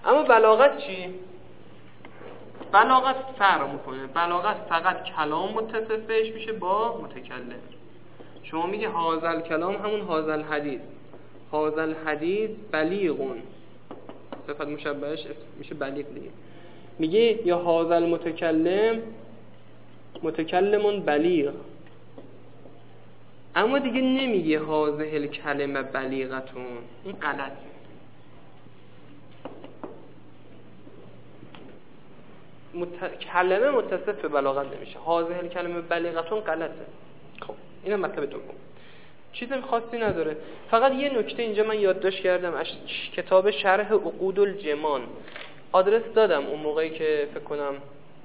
S1: اما بلاغت چی؟ بلاغت فرق میکنه. بلاغت فقط کلام متصف بهش میشه با متکلم. شما میگه هازل کلام همون هازل حدیث، هازل حدیث بلیغون، صفت مشبهش میشه بلیغ دیگه. میگه یا هازل متکلم متکلمون بلیغ، اما دیگه نمیگه هازه الکلمه بلیغتون. این غلطه. کلمه متصف به بلاغت نمیشه. هازه الکلمه بلیغتون غلطه. خب اینم مطلب دوم. چیز خاصی نداره. فقط یه نکته اینجا من یادداشت کردم، کتاب شرح عقود الجمان آدرس دادم اون موقعی که فکر کنم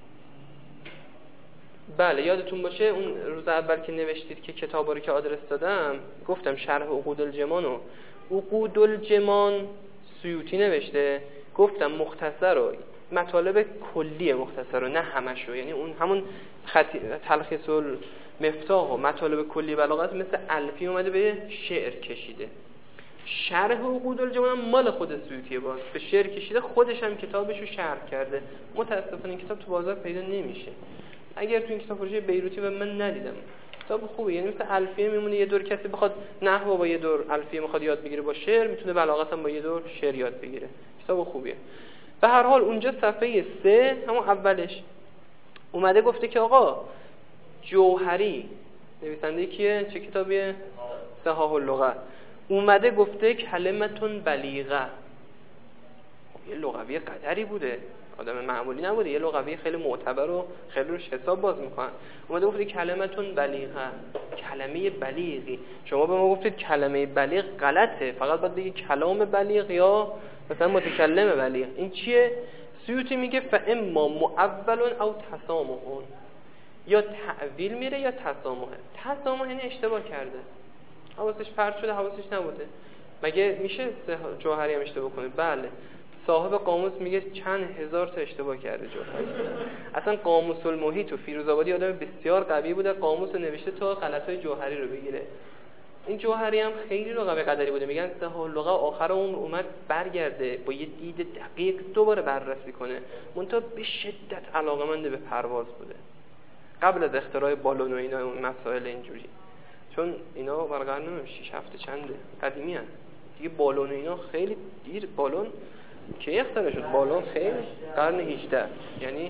S1: بله یادتون باشه اون روز اول که نوشتید که کتابا رو که آدرس دادم گفتم شرح عقود الجمان و عقود الجمان سیوطی نوشته، گفتم مختصر رو مطالب کلی مختصر رو نه همشو، یعنی اون همون تلخیص المفتاح و مطالب کلی بلاغت مثل الفی اومده به شعر کشیده. شرح عقود الجمان مال خود سیوطیه، باز به شعر کشیده، خودش هم کتابشو شرح کرده. متاسفانه این کتاب تو بازار پیدا نمیشه. اگر تو این کتاب فروشی بیروتی و من ندیدم، کتاب خوبه، یعنی مثل الفیه میمونه. یه دور کسی بخواد نحو با یه دور الفیه میخواد یاد بگیره با شعر، میتونه بلاغت هم با یه دور شعر یاد بگیره. کتاب خوبیه. به هر حال اونجا صفحه 3 همون اولش اومده گفته که آقا جوهری نویسنده کیه؟ چه کتابیه؟ صحاح اللغه. اومده گفته کلمتون بلیغه. یه لغوی قدری بوده، آدم معمولی نبوده، یه لغوی خیلی معتبر و خیلی روش حساب باز میکنن. اومده گفته کلمتون بلیغه، کلمه بلیغی. شما به ما گفتید کلمه بلیغ غلطه، فقط باید بگی کلام بلیغ یا مثلا متکلم بلیغ. این چیه؟ سیوطی میگه فاما مؤول او تسامح، یا تعویل میره یا تسامح. تسامح یعنی اشتباه کرده، حواسش پرت شده، حواسش نبوده. مگه میشه جوهری هم اشتباه کنه؟ بله. صاحب قاموس میگه چند هزار تا اشتباه کرده جوهری. اصلا قاموس المحیط و فیروزآبادی آدم بسیار قوی بوده، قاموس نوشته تا غلطای جوهری رو بگیره. این جوهری هم خیلی لغوی قدری بوده. میگن صحاح اللغه آخر عمر اومد برگرده با یه دید دقیق دوباره بررسی کنه. منتها به شدت علاقه‌مند به پرواز بوده قبل از اختراع بالون و اینا اون مسائل اینجوری، چون اینا برقرار نمیشه 6 هفته چنده قدیمی هست دیگه. بالون و اینا خیلی دیر، بالون کی اختراع شد؟ بالون خیلی قرن 18، یعنی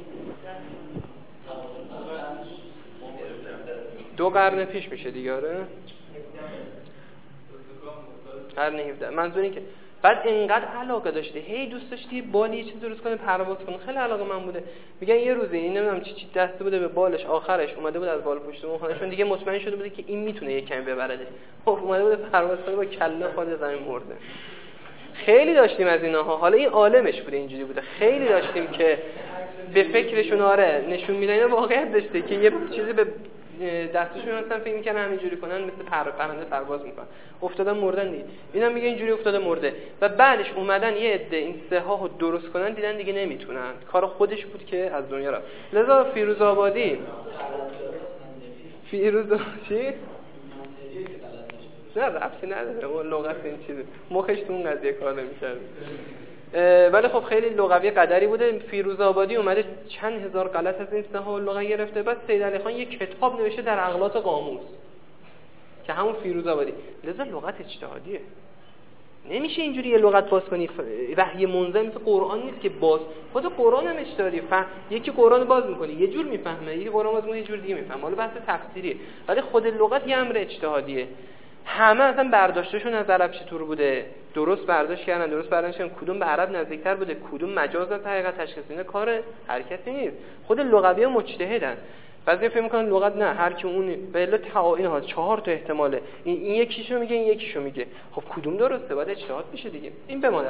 S1: 2 قرن پیش میشه دیگه. آره قرن 17. منظور این که بعد اینقدر علاقه داشته، هی دوست داشتی بالی یه چیز درست کنه پرواز کنه، خیلی علاقه من بوده. میگن یه روزی این نمیدونم چی دسته بوده به بالش، آخرش اومده بود از بال پشت مخانهشون دیگه مطمئن شده بوده که این میتونه یه کمی ببرده، اومده بود پرواز کنه با کله خود زمین مرده. خیلی داشتیم از اینها. حالا این عالمش بوده اینجوری بوده، خیلی داشتیم که به فکرشون آره نشون میدن اینا واقعیت داشته که یه چیزی به دستشون هستن فکر میکنن همینجوری کنن مثل پرنده پرواز میکنن، افتادن مردن دیگه. اینا میگه اینجوری افتاده مرده. و بعدش اومدن یه عده این صحاحو درست کنن، دیدن دیگه نمیتونن، کار خودش بود که از دنیا رفت. لذا فیروزآبادی چی؟ نه ربطی نداره، اون لغت این چیزه، مخش تو اون قضیه کار نمی‌کرد. ولی خب خیلی لغوی قدری بوده. فیروزآبادی اومده چند هزار غلط از این صحاح اللغه گرفته. بعد سید علی خان یک کتاب نوشته در اغلاط قاموس که همون فیروزآبادی. لذا لغت اجتهادیه، نمیشه اینجوری یه لغت باز کنی. وحی منزل مثل قرآن نیست که باز، خود قرآن هم اجتهادیه. یکی قرآن باز میکنه یه جور میفهمه، یکی قرآن باز میکنه یه جور دیگه میفهمه. حالا بحث تفسیریه، ولی خود لغت یه امر اجتهادیه. همه اصلا برداشتشون از عرب چطور بوده، درست برداشت کردن کدوم به عرب نزدیکتر بوده، کدوم مجاز از حقیقت تشخیص اینا کار هر کسی نیست. خود لغوی‌ها مجتهدن. بعضی فکر می‌کنن لغت نه، هر کی اون به علت تعاین ها 4 تا احتماله، این یکیشو میگه این یکیشو میگه. خب کدوم درسته؟ باید اجتهاد بشه دیگه. این بمونه.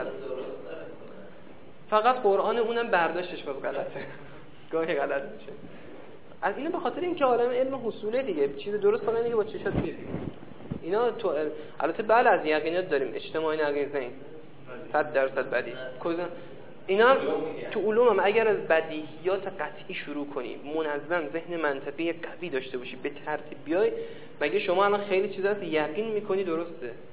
S1: فقط قرآن اونم برداشتش باز غلطه. گاهی غلط میشه. از اینو به خاطر اینکه عالم علم حصوله دیگه، چیز درست فقط اینه که با چشات می‌بینی. اینا تو البته بله از یقینات داریم، اجتماعی نقیضین 100% بدی کجا اینا تو علوم هم اگر از بدیهیات قطعی شروع کنی، منظم ذهن منطقی قوی داشته باشی، به ترتیب بیای، مگه شما الان خیلی چیزا رو یقین میکنی درسته؟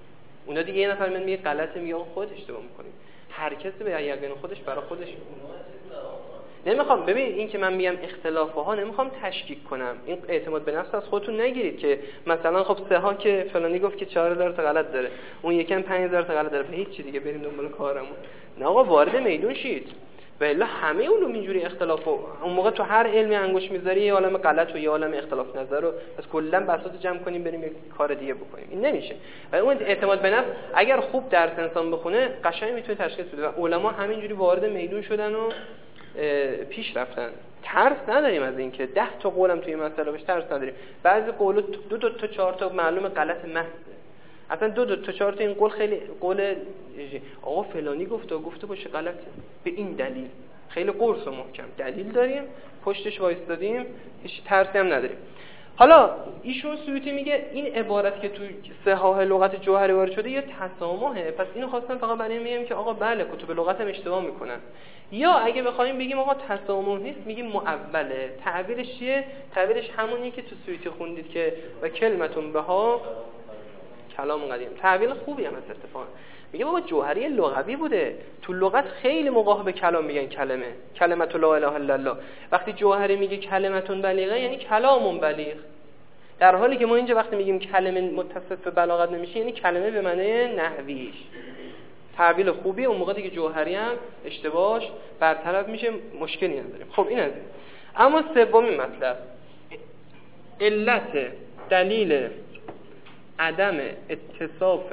S1: اونا دیگه یه نفر میگه غلطه، میگه خودت اشتباه می‌کنی. هر کسی به یقین خودش برای خودش. نمیخوام ببین این که من میگم اختلاف‌ها نمیخوام تشکیک کنم، این اعتماد به نفس از خودتون نگیرید که مثلا خب سه ها که فلانی گفت که 4000 تا غلط داره، اون یکم 5000 تا غلط داره، هیچ چی دیگه بریم دنبال کارمون. نه آقا وارد میدون شید. و الا همه علوم اینجوری اختلافو اون موقع تو هر علمی انگوش میذاری یه عالم غلط و یه عالم اختلاف نظر رو پس کلا بساط جمع کنیم بریم یک کار دیگه بکنیم. این نمیشه. و اون اعتماد به نفس اگر خوب درس انسان بخونه قشنگ میتونه تشخیص بده و علما همینجوری وارد میدون شدن و پیش رفتن. ترس نداریم از این که 10 تا قولم توی مسئله باشه، ترس نداریم. بعضی قول 2 تا 4 تا معلومه غلط محض، اصلا 2 تا 4 تا این قول خیلی قول آقا فلانی گفته باشه غلطه به این دلیل، خیلی قرص و محکم دلیل داریم پشتش وایستادیم، هیچ ترسی هم نداریم. حالا ایشون سیوطی میگه این عبارت که تو صحاح لغت جوهری وارد شده یه تسامحه، پس اینو خواستم فقط برای میگم که آقا بله کتب لغت هم اشتباه میکنن. یا اگه بخوایم بگیم آقا تسامح نیست میگیم معوله. تعبیرش چیه؟ تعبیرش همونیه که تو سیوطی خوندید که و کلمتون بها کلام قدیم. تعبیر خوبی هم اتفاقا میگه بابا جوهری لغوی بوده، تو لغت خیلی موقع به کلام میگن کلمت لا اله الا الله. وقتی جوهری میگه کلمتون بلیغه یعنی کلامون بلیغ، در حالی که ما اینجا وقتی میگیم کلمه متصف به بلاغت نمیشه یعنی کلمه به معنی نحویش. تعبیر خوبی اون موقع دیگه جوهری هم اشتباهش برطرف میشه، مشکلی نداریم. خب این از این. اما سومین مطلب علت دلیل عدم اتصاف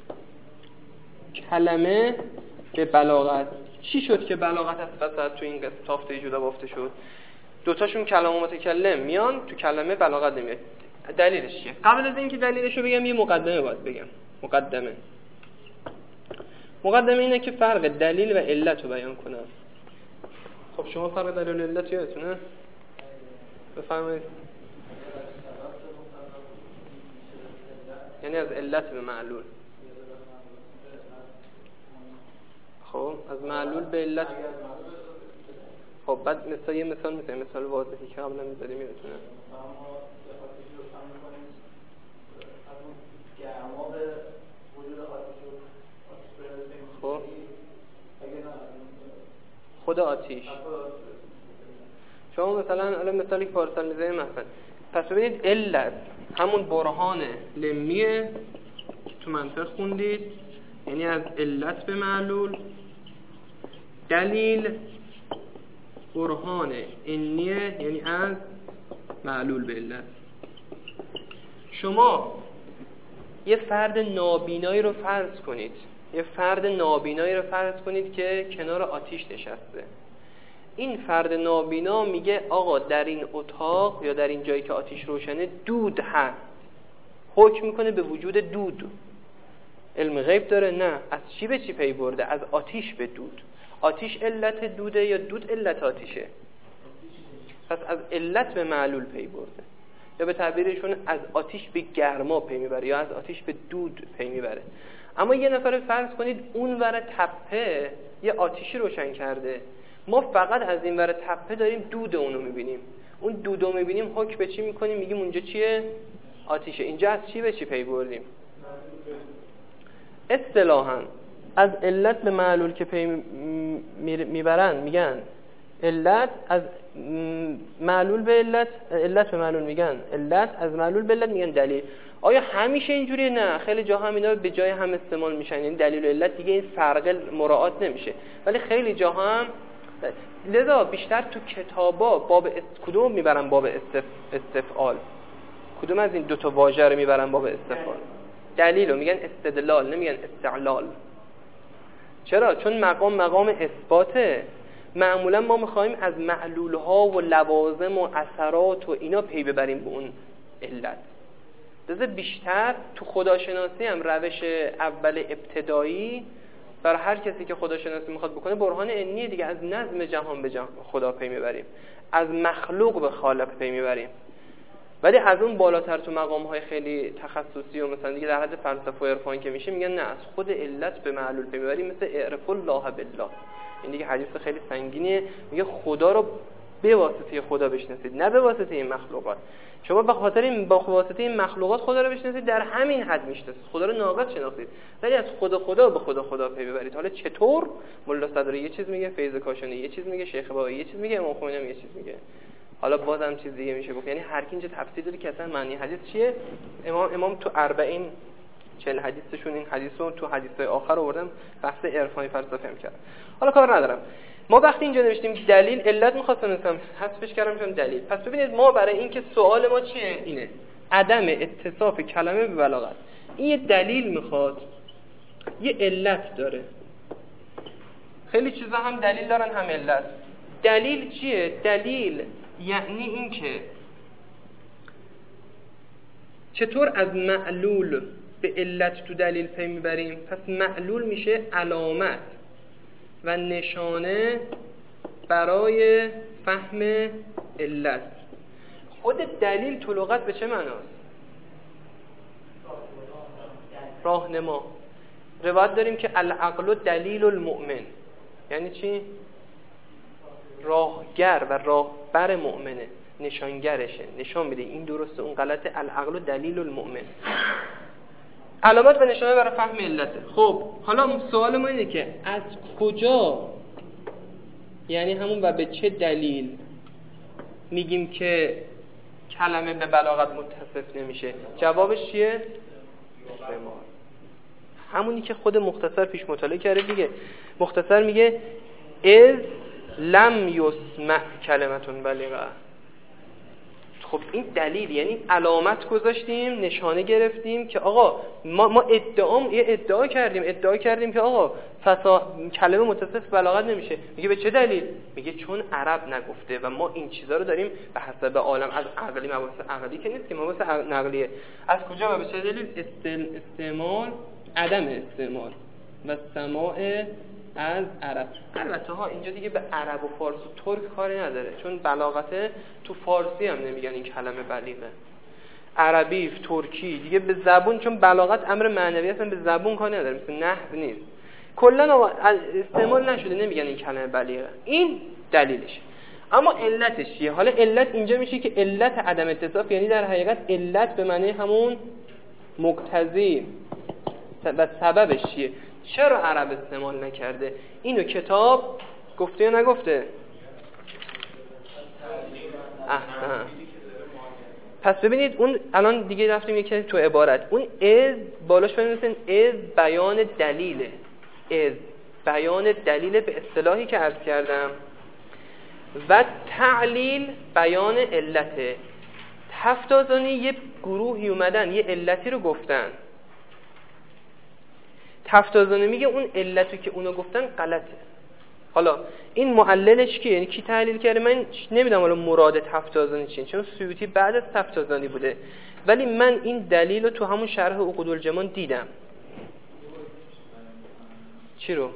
S1: کلمه به بلاغت. چی شد که بلاغت از وسط تو این تافته جدا بافته شد؟ دوتاشون کلام و متکلم میان تو کلمه بلاغت نمیاد. دلیلش چیه؟ قبل از اینکه دلیلشو بگم یه مقدمه باید بگم. مقدمه اینه که فرق دلیل و علت رو بیان کنم. خب شما فرق دلیل و علت یادتونه؟ بفرمایید. یعنی از علت به معلول. خب از معلول به علت. خب بعد یه مثال میزنیم، مثال واضحی که قبلا میزدیم یادتونه؟ خب خود آتیش. شما مثلا الان مثالی که پارسال میزنیم مثلا پس ببینید علت همون برهان لمیه که تو منطق خوندید، یعنی از علت به معلول. دلیل برهان انیه یعنی از معلول به علت. شما یه فرد نابینایی رو فرض کنید که کنار آتیش نشسته. این فرد نابینا میگه آقا در این اتاق یا در این جایی که آتیش روشنه دود هست، حکم میکنه به وجود دود. علم غیب داره؟ نه. از چی به چی پی برده؟ از آتیش به دود. آتیش علت دوده یا دود علت آتیشه؟ پس از علت به معلول پی برده، یا به تعبیرشون از آتیش به گرما پی میبره یا از آتیش به دود پی میبره. اما یه نفر فرض کنید اون ور تپه یه آتیشی روشن کرده، ما فقط از این ور تپه داریم دود اونو میبینیم. اون دودو میبینیم حکم به چی میکنیم؟ میگیم اونجا چیه؟ آتیشه. اینجا از چی به چی پی بردیم؟ اصطلاحاً از علت به معلول که پی میبرن میگن علت، از معلول به علت به معلول میگن علت، از معلول به علت میگن دلیل. آیا همیشه اینجوریه؟ نه. خیلی جاها هم اینا به جای هم استعمال میشن، یعنی دلیل و علت دیگه این فرق مراعات نمیشه، ولی خیلی جاها هم. لذا بیشتر تو کتابا باب کدوم میبرن؟ باب استفعال. کدوم از این دوتا واژه رو میبرن باب استفعال؟ دلیل رو میگن استدلال، نمیگن استعلال. چرا؟ چون مقام اثباته. معمولا ما میخوایم از معلولها و لوازم و اثرات و اینا پی ببریم به اون علت. لذا بیشتر تو خداشناسی هم روش اول ابتدایی برای هر کسی که خداشناسی میخواد بکنه برهان عنی دیگه، از نظم جهان به خدا پی میبریم، از مخلوق به خالق پی میبریم. ولی از اون بالاتر تو مقام‌های خیلی تخصصی و مثلا دیگه در حد فلسفه و عرفان که میشه میگن نه، از خود علت به معلول ببریم، مثل اعرف الله بالله. این دیگه حدیث خیلی سنگینیه، میگه خدا رو به واسطه خدا بشناسید، نه به واسطه این مخلوقات. شما به خاطر این با واسطه این مخلوقات خدا رو بشناسید، در همین حد میشناسید، خدا رو ناقص شناسید، ولی از خدا به خدا پی ببرید. حالا چطور؟ ملا صدری یه چیز میگه، فیض کاشانی یه چیز میگه، شیخ بهایی یه چیز میگه، امام خمینی یه چیز میگه، حالا بازم چیز دیگه میشه گفت. یعنی هر کی اینجا تفسیر داره که اصلا معنی حدیث چیه. امام تو 40 حدیثشون این حدیثو تو حدیث‌های آخر آوردن، بحث عرفانی فلسفه می‌کردن. حالا کار ندارم. ما وقتی اینجا نوشتیم دلیل علت می‌خواستم حذفش کردم چون دلیل. پس ببینید ما برای اینکه سوال ما چیه اینه عدم اتصاف کلمه به بلاغت. این یه دلیل می‌خواد، یه علت داره. خیلی چیزا هم دلیل دارن هم علت. دلیل چیه؟ دلیل یعنی اینکه چطور از معلول به علت تو دلیل پی میبریم. پس معلول میشه علامت و نشانه برای فهم علت. خود دلیل تو لغت به چه معناست؟ راهنما. روایت داریم که العقل دلیل المؤمن، یعنی چی؟ راهگر و راهبر مؤمنه، نشانگرشه، نشان میده این درسته اون غلطه. العقل دلیل المؤمن، علامت و نشانه برای فهم علته. خب حالا سوال ما اینه که از کجا، یعنی همون و به چه دلیل میگیم که کلمه به بلاغت متصف نمیشه؟ جوابش چیه؟ همونی که خود مختصر پیش مطالعه کرده دیگه. مختصر میگه از لم یسمع کلمتون بلیغه. خب این دلیل یعنی علامت گذاشتیم، نشانه گرفتیم که آقا ما ادعا کردیم که آقا کلمه متصف بلاغت نمیشه. میگه به چه دلیل؟ میگه چون عرب نگفته و ما این چیزا رو داریم به حسب عالم از عقلی، مباحث عقلی که نیست که مباحث نقلیه. از کجا و به چه دلیل؟ استعمال، عدم استعمال و سماع از عرب. البته ها اینجا دیگه به عرب و فارس و ترک کاری نداره، چون بلاغته تو فارسی هم نمیگن این کلمه بلیغه. عربی، ترکی دیگه به زبون، چون بلاغت امر معنوی هستن، به زبون کاری نداره، مثل نحو نیست، کلا استعمال نشده، نمیگن این کلمه بلیغه. این دلیلش. اما علتش چیه؟ حالا علت اینجا میشه که علت عدم اتصاف، یعنی در حقیقت علت به معنی همون مقتضی و سببش چیه؟ چرا عرب استعمال نکرده؟ اینو کتاب گفته یا نگفته؟ احسن. پس ببینید اون الان دیگه رفتیم یکی تو عبارت، اون از بالاش بنویسین از بیان دلیله. از بیان دلیل به اصطلاحی که عرض کردم و تعلیل بیان علته. تفتازانی یه گروهی اومدن یه علتی رو گفتن، تفتازانی میگه اون علتی که اونو گفتن غلطه. حالا این معللش کیه؟ یعنی کی تحلیل کرده؟ من نمیدونم حالا مراد تفتازانی چیه، چون سیوطی بعد از تفتازانی بوده، ولی من این دلیل رو تو همون شرح عقودالجمان دیدم. چی رو؟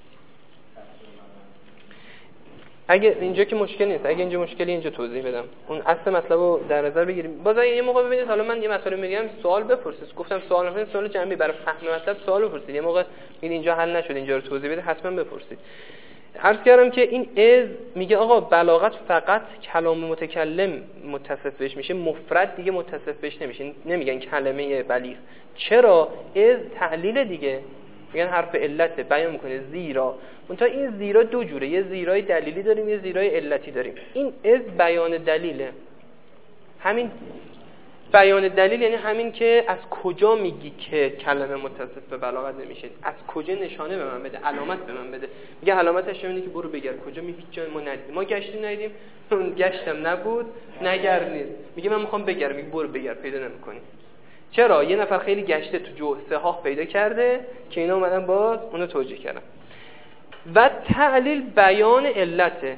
S1: اگه اینجا که مشکل نیست، اگه اینجا مشکلی اینجا توضیح بدم، اون اصل مطلب رو در نظر بگیریم. باز یه موقع ببینید، حالا من یه مسئله میگم سوال بپرسید، گفتم سوال نکنید، سوال جنبی برای فهم مطلب سوال بپرسید. یه موقع میگید اینجا حل نشد اینجا رو توضیح بده، حتما بپرسید. عرض کردم که این از میگه آقا بلاغت فقط کلام متکلم متصف بهش میشه، مفرد دیگه متصف بهش نمیشه، نمیگن کلمه بلیغ. چرا؟ از تعلیل دیگه، میگن حرف علت بیان میکنه زیرا. منتها این زیرا دو جوره، یه زیرای دلیلی داریم، یه زیرای علتی داریم. این از بیان دلیله. همین بیان دلیل یعنی همین که از کجا میگی که کلمه متصف به بلاغت نمیشه، از کجا نشانه به من بده، علامت به من بده. میگه علامتش اینه که برو بگرد، کجا میگی جای ما ندیدیم، ما گشتیم ندیدیم، گشتم نبود، نگرد نیست. میگه من میخوام بگردم، میگه برو بگرد، پیدا نمیکنی. چرا؟ یه نفر خیلی گشته تو صحاح پیدا کرده که اینا اومدن باز اونو توجیه کردن. و تعلیل بیان علته،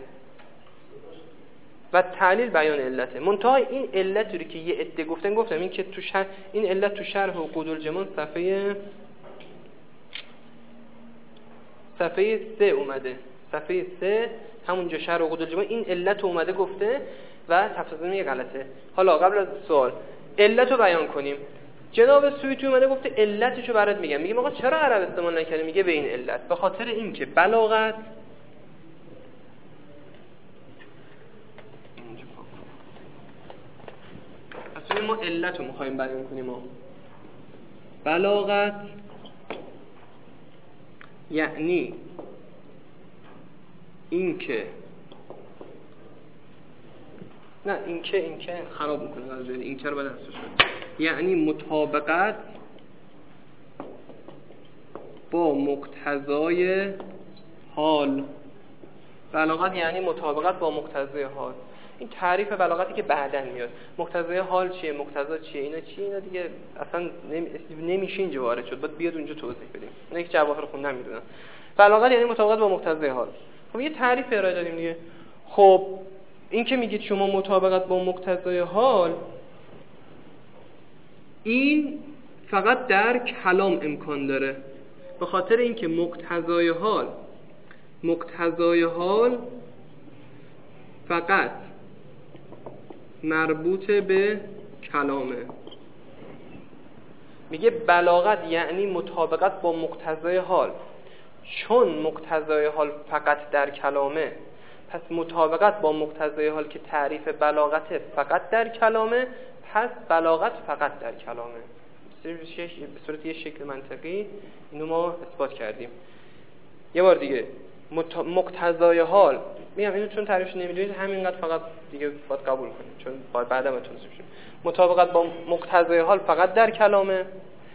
S1: و تعلیل بیان علته. منتها این علتی رو که یه عده گفتم این که تو این علت تو شرح عقودالجمان صفحه 3 اومده، صفحه 3 همونجا شرح عقودالجمان این علت اومده گفته و تفسیر میگه غلطه. حالا قبل از سوال علت رو بیان کنیم. جناب سیوطی اومده گفته علتشو برات میگم. میگه آقا چرا عرب استعمال نکردی؟ میگه به این علت، به خاطر این که بلاغت ببین ما علت رو میخوایم بیان کنیم. ما بلاغت یعنی اینکه نه اینکه خراب میکنه از جای اینکه رو بعد حذف شد، یعنی مطابقت با مقتضای حال. بلاغت یعنی مطابقت با مقتضای حال. این تعریف بلاغتی که بعداً میاد. مقتضای حال چیه، مقتضا چیه، اینا چیه، اینا دیگه اصلا نمیشه اینجا وارد شد، باید بیاد اونجا توضیح بدیم. اینا یک جواهر خوندن میدونن. بلاغت یعنی مطابقت با مقتضای حال. خب یه تعریف ارائه دادیم دیگه. خب این که میگید شما مطابقت با مقتضای حال، این فقط در کلام امکان داره، به خاطر اینکه مقتضای حال فقط مربوط به کلامه. میگه بلاغت یعنی مطابقت با مقتضای حال، چون مقتضای حال فقط در کلامه، پس مطابقت با مقتضای حال که تعریف بلاغت فقط در کلامه، پس بلاغت فقط در کلامه. به صورت یه شکل منطقی اینو ما اثبات کردیم. یه بار دیگه مقتضای حال میگم اینو چون تعریفش نمیدونید همینقدر فقط دیگه باید قبول کنید، چون بعدا توضیح میدم. مطابقت با مقتضای حال فقط در کلامه،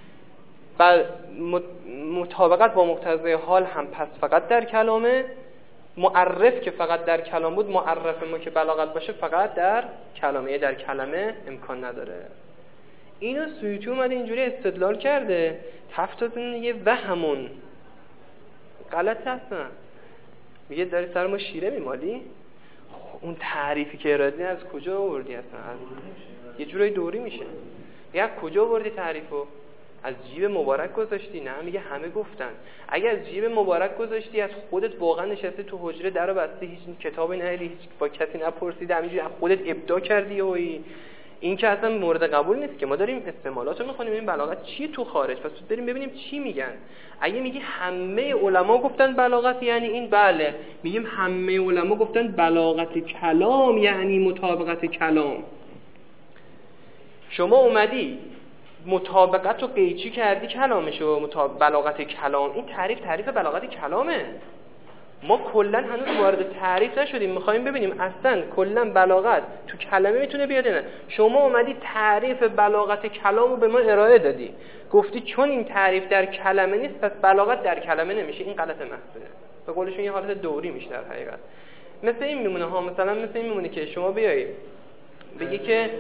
S1: مطابقت با مقتضای حال هم پس فقط در کلامه. معرف که فقط در کلام بود، معرف ما که بلاغت باشه فقط در کلامه، در کلمه امکان نداره. اینو سیوطی اومده اینجوری استدلال کرده، تفتازن یه وهمون غلط هستن. میگه داری سر ما شیره میمالی؟ اون تعریفی که ارادی از کجا آوردی اصلا؟ یه جورای دوری میشه. میگه از کجا آوردی تعریفو؟ از جیب مبارک گذاشتی؟ نه، میگه همه گفتن. اگه از جیب مبارک گذاشتی، از خودت واقعا نشستی تو حجره درو بستی، هیچ کتابی نهیدی، هیچ با کسی نپرسیدی، همینجوری از خودت ابداع کردی و این که اصلا مورد قبول نیست که. ما داریم استعمالاتو میخونیم این بلاغت چیه تو خارج، پس بریم ببینیم چی میگن. اگه میگی همه علما گفتن بلاغت یعنی این، بله میگیم همه علما گفتن بلاغت کلام یعنی مطابقت کلام. شما اومدی مطابقت رو قیچی کردی کلامشو، بلاغت کلام. این تعریف بلاغت کلامه. ما کلا هنوز وارد تعریف نشدیم، میخوایم ببینیم اصلا کلا بلاغت تو کلمه میتونه بیاد نه. شما اومدی تعریف بلاغت کلامو به ما ارائه دادی، گفتی چون این تعریف در کلمه نیست پس بلاغت در کلمه نمیشه. این غلط محضه. به قولشون یه حالت دوری میشه در حقیقت. مثل این میمونه ها، مثلا مثل این میمونه که شما بیایی بگی که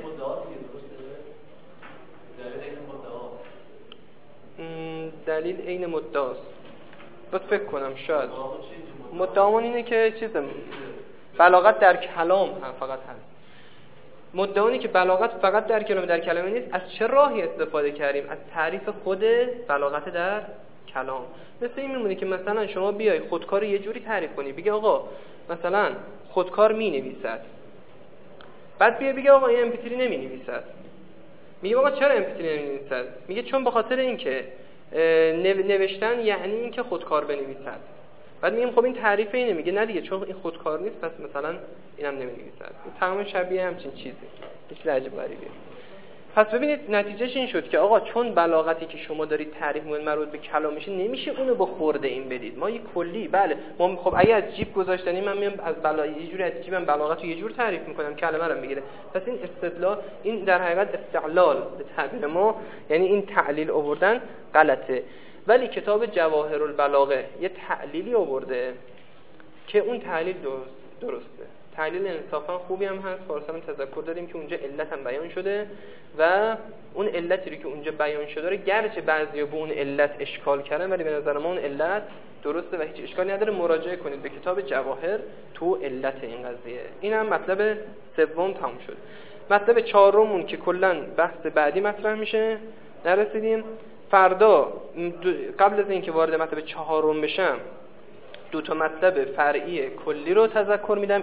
S1: دلیل عین مدعاست. باید فکر کنم شاید مدعامون اینه که چیزه بلاغت در کلام هم فقط هست. مدعانی که بلاغت فقط در کلام در کلمه نیست، از چه راهی استفاده کردیم؟ از تعریف خود بلاغت در کلام. مثل این میمونه که مثلا شما بیای خودکار یه جوری تعریف کنی، بگی آقا مثلا خودکار می نویسد، بعد بیای بگی آقا این MP3 نمی نویسد. میگه آقا چرا MP3 نمی نویسد؟ میگه چون به خاطر اینکه نوشتن یعنی اینکه خودکار بنویسد. بعد میگیم خب این تعریف اینه، میگه نه دیگه چون این خودکار نیست پس مثلا اینم نمی‌نویسد. این تمام شبیه همچین چیزی، هیچ عجیب غریبی. پس ببینید نتیجهش این شد که آقا چون بلاغتی که شما دارید تعریف می‌کنید مربوط به کلام میشه، نمیشه اونو با خورده این بدید. ما یه کلی بله ما خب اگه از جیب گذاشتنی من میام از یه جوری از جیبم بلاغتو یه جور تعریف می‌کنم کلمه رو میگیره. پس این استدلال، این در حقیقت استعلال به تعبیر ما، یعنی این تعلیل آوردن غلطه. ولی کتاب جواهر البلاغه یه تعلیلی آورده که اون تعلیل درسته. تعلیل انصافا خوبی هم هست. فارسان تذکر داریم که اونجا علت هم بیان شده و اون علتی رو که اونجا بیان شده رو گرچه بعضیا به اون علت اشکال کردن ولی به نظر ما اون علت درسته و هیچ اشکالی نداره. مراجعه کنید به کتاب جواهر تو علت این قضیه. این هم مطلب سوم تموم شد. مطلب چهارمون که کلا بحث بعدی مطرح میشه نرسیدیم. فردا قبل از اینکه وارد مطلب چهارم بشم دو تا مطلب فرعی کلی رو تذکر میدم.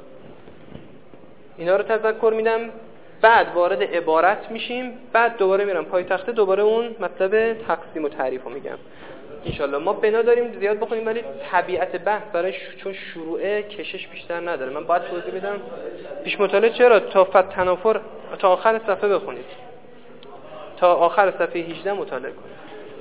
S1: اینا رو تذکر میدم، بعد وارد عبارت میشیم، بعد دوباره میرم پای تخته دوباره اون مطلب تقسیم و تعریف رو میگم انشالله. ما بنا داریم زیاد بخونیم ولی طبیعت بحث برای چون شروعه کشش بیشتر نداره. من باید توضیح بدم پیش مطالعه چرا تا تنافر تا آخر صفحه بخونید، تا آخر صفحه 18 مطالعه کنید.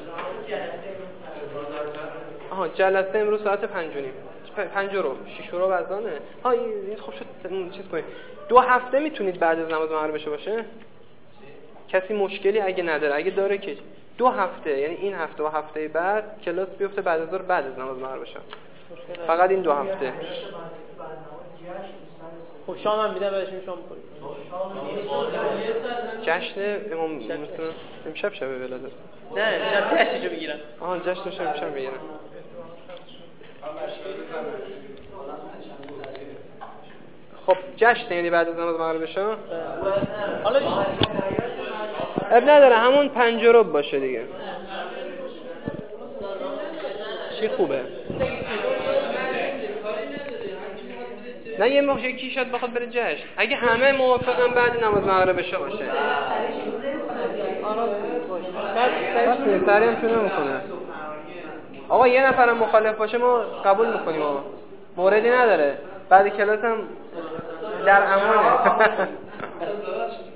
S1: جلسه امروز ساعت 5:30 رو 6 رو اذانه. این خب شد چیز کنید. 2 هفته میتونید بعد از نماز مغرب بشه باشه؟ کسی مشکلی اگه نداره، اگه داره که 2 هفته، یعنی این هفته و هفته بعد کلاس بیفته بعد از ظهر بعد از نماز مغرب بشه. فقط این 2 هفته.
S2: خب شام هم میدم بعدش شام می‌کنیم.
S1: جشن امام مثلا امشب شب ولادت.
S2: نه شب جشنشو میگیرن.
S1: جشنش امشب میگیرن. خب جشن یعنی بعد از نماز مغرب بشه.
S2: حالا
S1: اب نداره همون 5 ربع باشه دیگه. چی خوبه؟ نه یه موقع یکی شاید بخواد بره جشن. اگه همه موافقن بعد نماز مغرب بشه باشه. بعد سری هم شروع میکنه. آقا یه نفرم مخالف باشه ما قبول میکنیم آقا. موردی نداره. بعد کلاس هم در امانه.